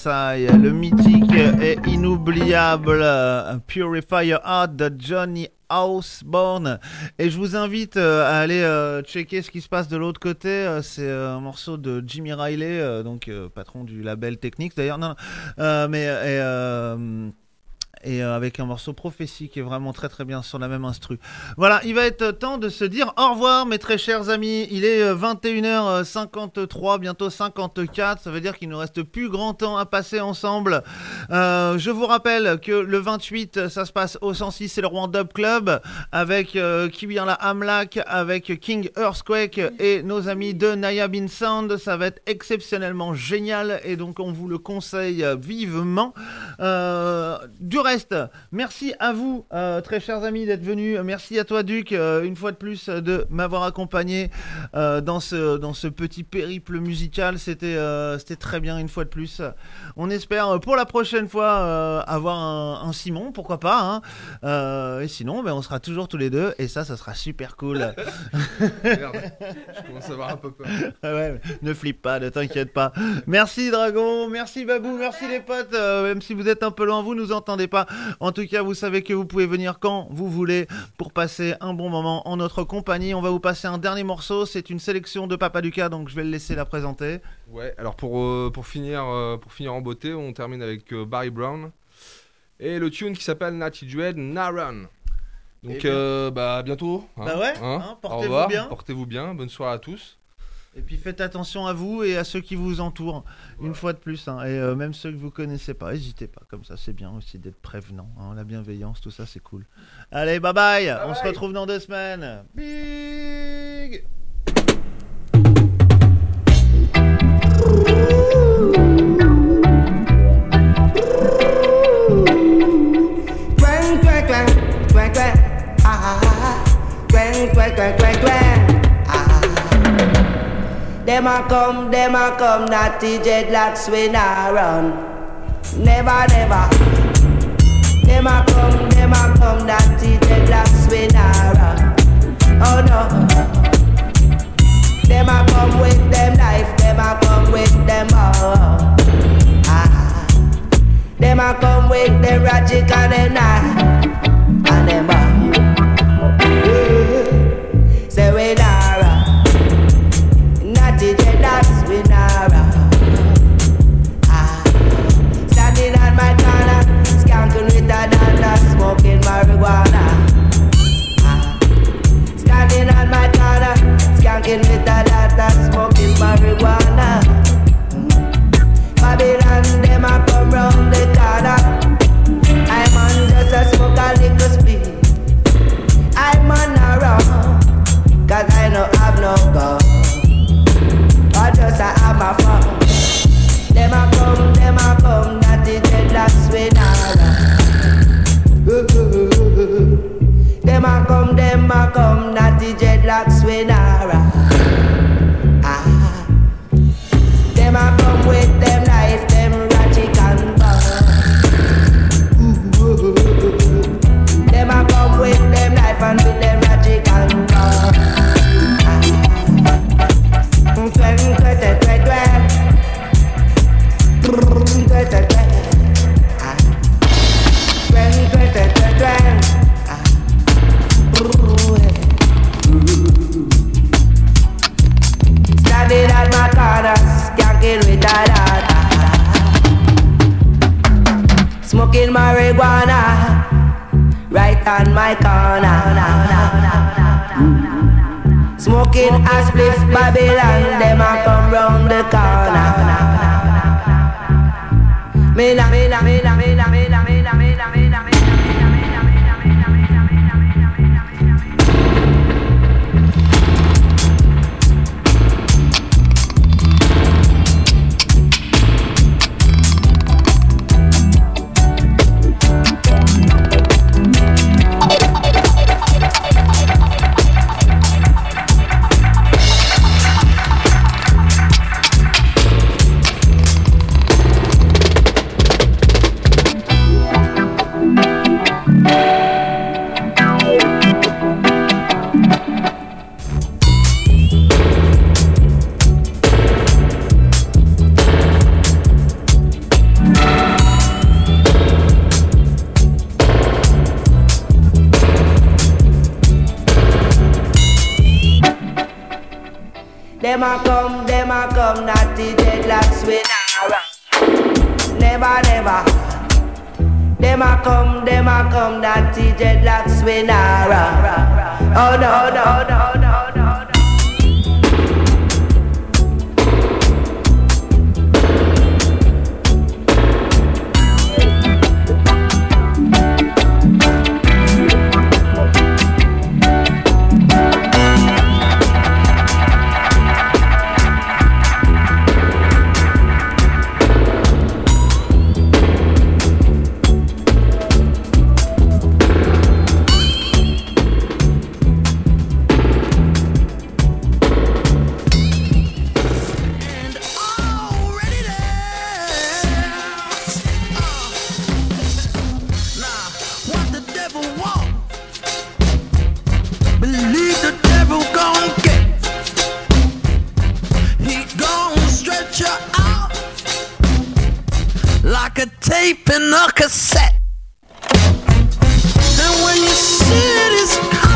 Versailles, le mythique et inoubliable euh, Purifier Heart de Johnny Osborne. Et je vous invite euh, à aller euh, checker ce qui se passe de l'autre côté. Euh, c'est euh, un morceau de Jimmy Riley, euh, donc euh, patron du label Technics d'ailleurs. Non, non. Euh, mais et, euh, et euh, avec un morceau Prophétie qui est vraiment très très bien sur la même instru. Voilà, il va être temps de se dire au revoir mes très chers amis. Il est vingt et une heures cinquante-trois, bientôt cinquante-quatre, ça veut dire qu'il ne reste plus grand temps à passer ensemble. Euh, je vous rappelle que le vingt-huit, ça se passe au cent six, c'est le Rouen Dub Club, avec euh, Qui vient la Hamlack, avec King Earthquake et nos amis de Naya Bin Sound. Ça va être exceptionnellement génial et donc on vous le conseille vivement. Euh, du reste, merci à vous, euh, très chers amis, d'être venus. Merci à toi, Duc, euh, une fois de plus, de m'avoir accompagné euh, dans, ce, dans ce petit périple musical. C'était euh, c'était très bien, une fois de plus. On espère pour la prochaine fois euh, avoir un, un Simon, pourquoi pas. Hein. Euh, et sinon, ben, on sera toujours tous les deux. Et ça, ça sera super cool. Merde, je commence à avoir un peu peur. Ouais, ne flippe pas, ne t'inquiète pas. Merci, Dragon. Merci, Babou. Merci, les potes. Euh, même si vous êtes un peu loin, vous nous entendez pas. En tout cas, vous savez que vous pouvez venir quand vous voulez pour passer un bon moment en notre compagnie. On va vous passer un dernier morceau. C'est une sélection de Papa Lucas, donc je vais le laisser la présenter. Ouais, alors pour, euh, pour, finir, euh, pour finir en beauté, on termine avec euh, Barry Brown et le tune qui s'appelle Natty Dread, Naran. Donc euh, bah, à bientôt. Hein, bah ouais, hein, hein, portez-vous bien. Portez-vous bien, bonne soirée à tous. Et puis faites attention à vous et à ceux qui vous entourent, une fois de plus. Hein. Et euh, même ceux que vous connaissez pas, n'hésitez pas. Comme ça, c'est bien aussi d'être prévenant. Hein. La bienveillance, tout ça, c'est cool. Allez, bye bye, bye on bye. Se retrouve dans deux semaines. Big Clang, clang, clang, clang, clang. Ah, clang, clang, clang, clang, clang. Them a come, them a come, natty dreadlocks we nah run. Never, never. Them a come, them a come, natty dreadlocks we nah run. Oh no. Them a come with them life, them a come with them all. Ah. Them a come with them ragic and them knife and them all. Yeah. Say we nah run. Natty dreadlocks we nah run. Ah. Standing on my corner, skanking with a dada, smoking marijuana. Ah. Standing on my corner, skanking with a dada, smoking marijuana. Babylon, them a come round the corner. I'm on just a smoke a little speed. I'm on a run, cause I don't have no gun. I just a have my fun. Them a come, them a come, natty dreadlocks we nah run. Them a come, them a come, natty dreadlocks we nah run. Ah. Them a come with them knife, them ratchet and bone. Them a come with them knife and with them ratchet and bone. Standing at my corner, skanking with a dada, smoking marijuana right on my corner. Smoking a spliff, Babylon, them a come round the corner. Me na, me na, me na, me na, me na, me na, me na, me na, me na. Them a come, them a come, natty dreadlocks we nah run. Never, never. Them a come, them a come, natty dreadlocks we nah run. Oh no, no, no, no, no, no. Like a tape in a cassette. And when you see it, it's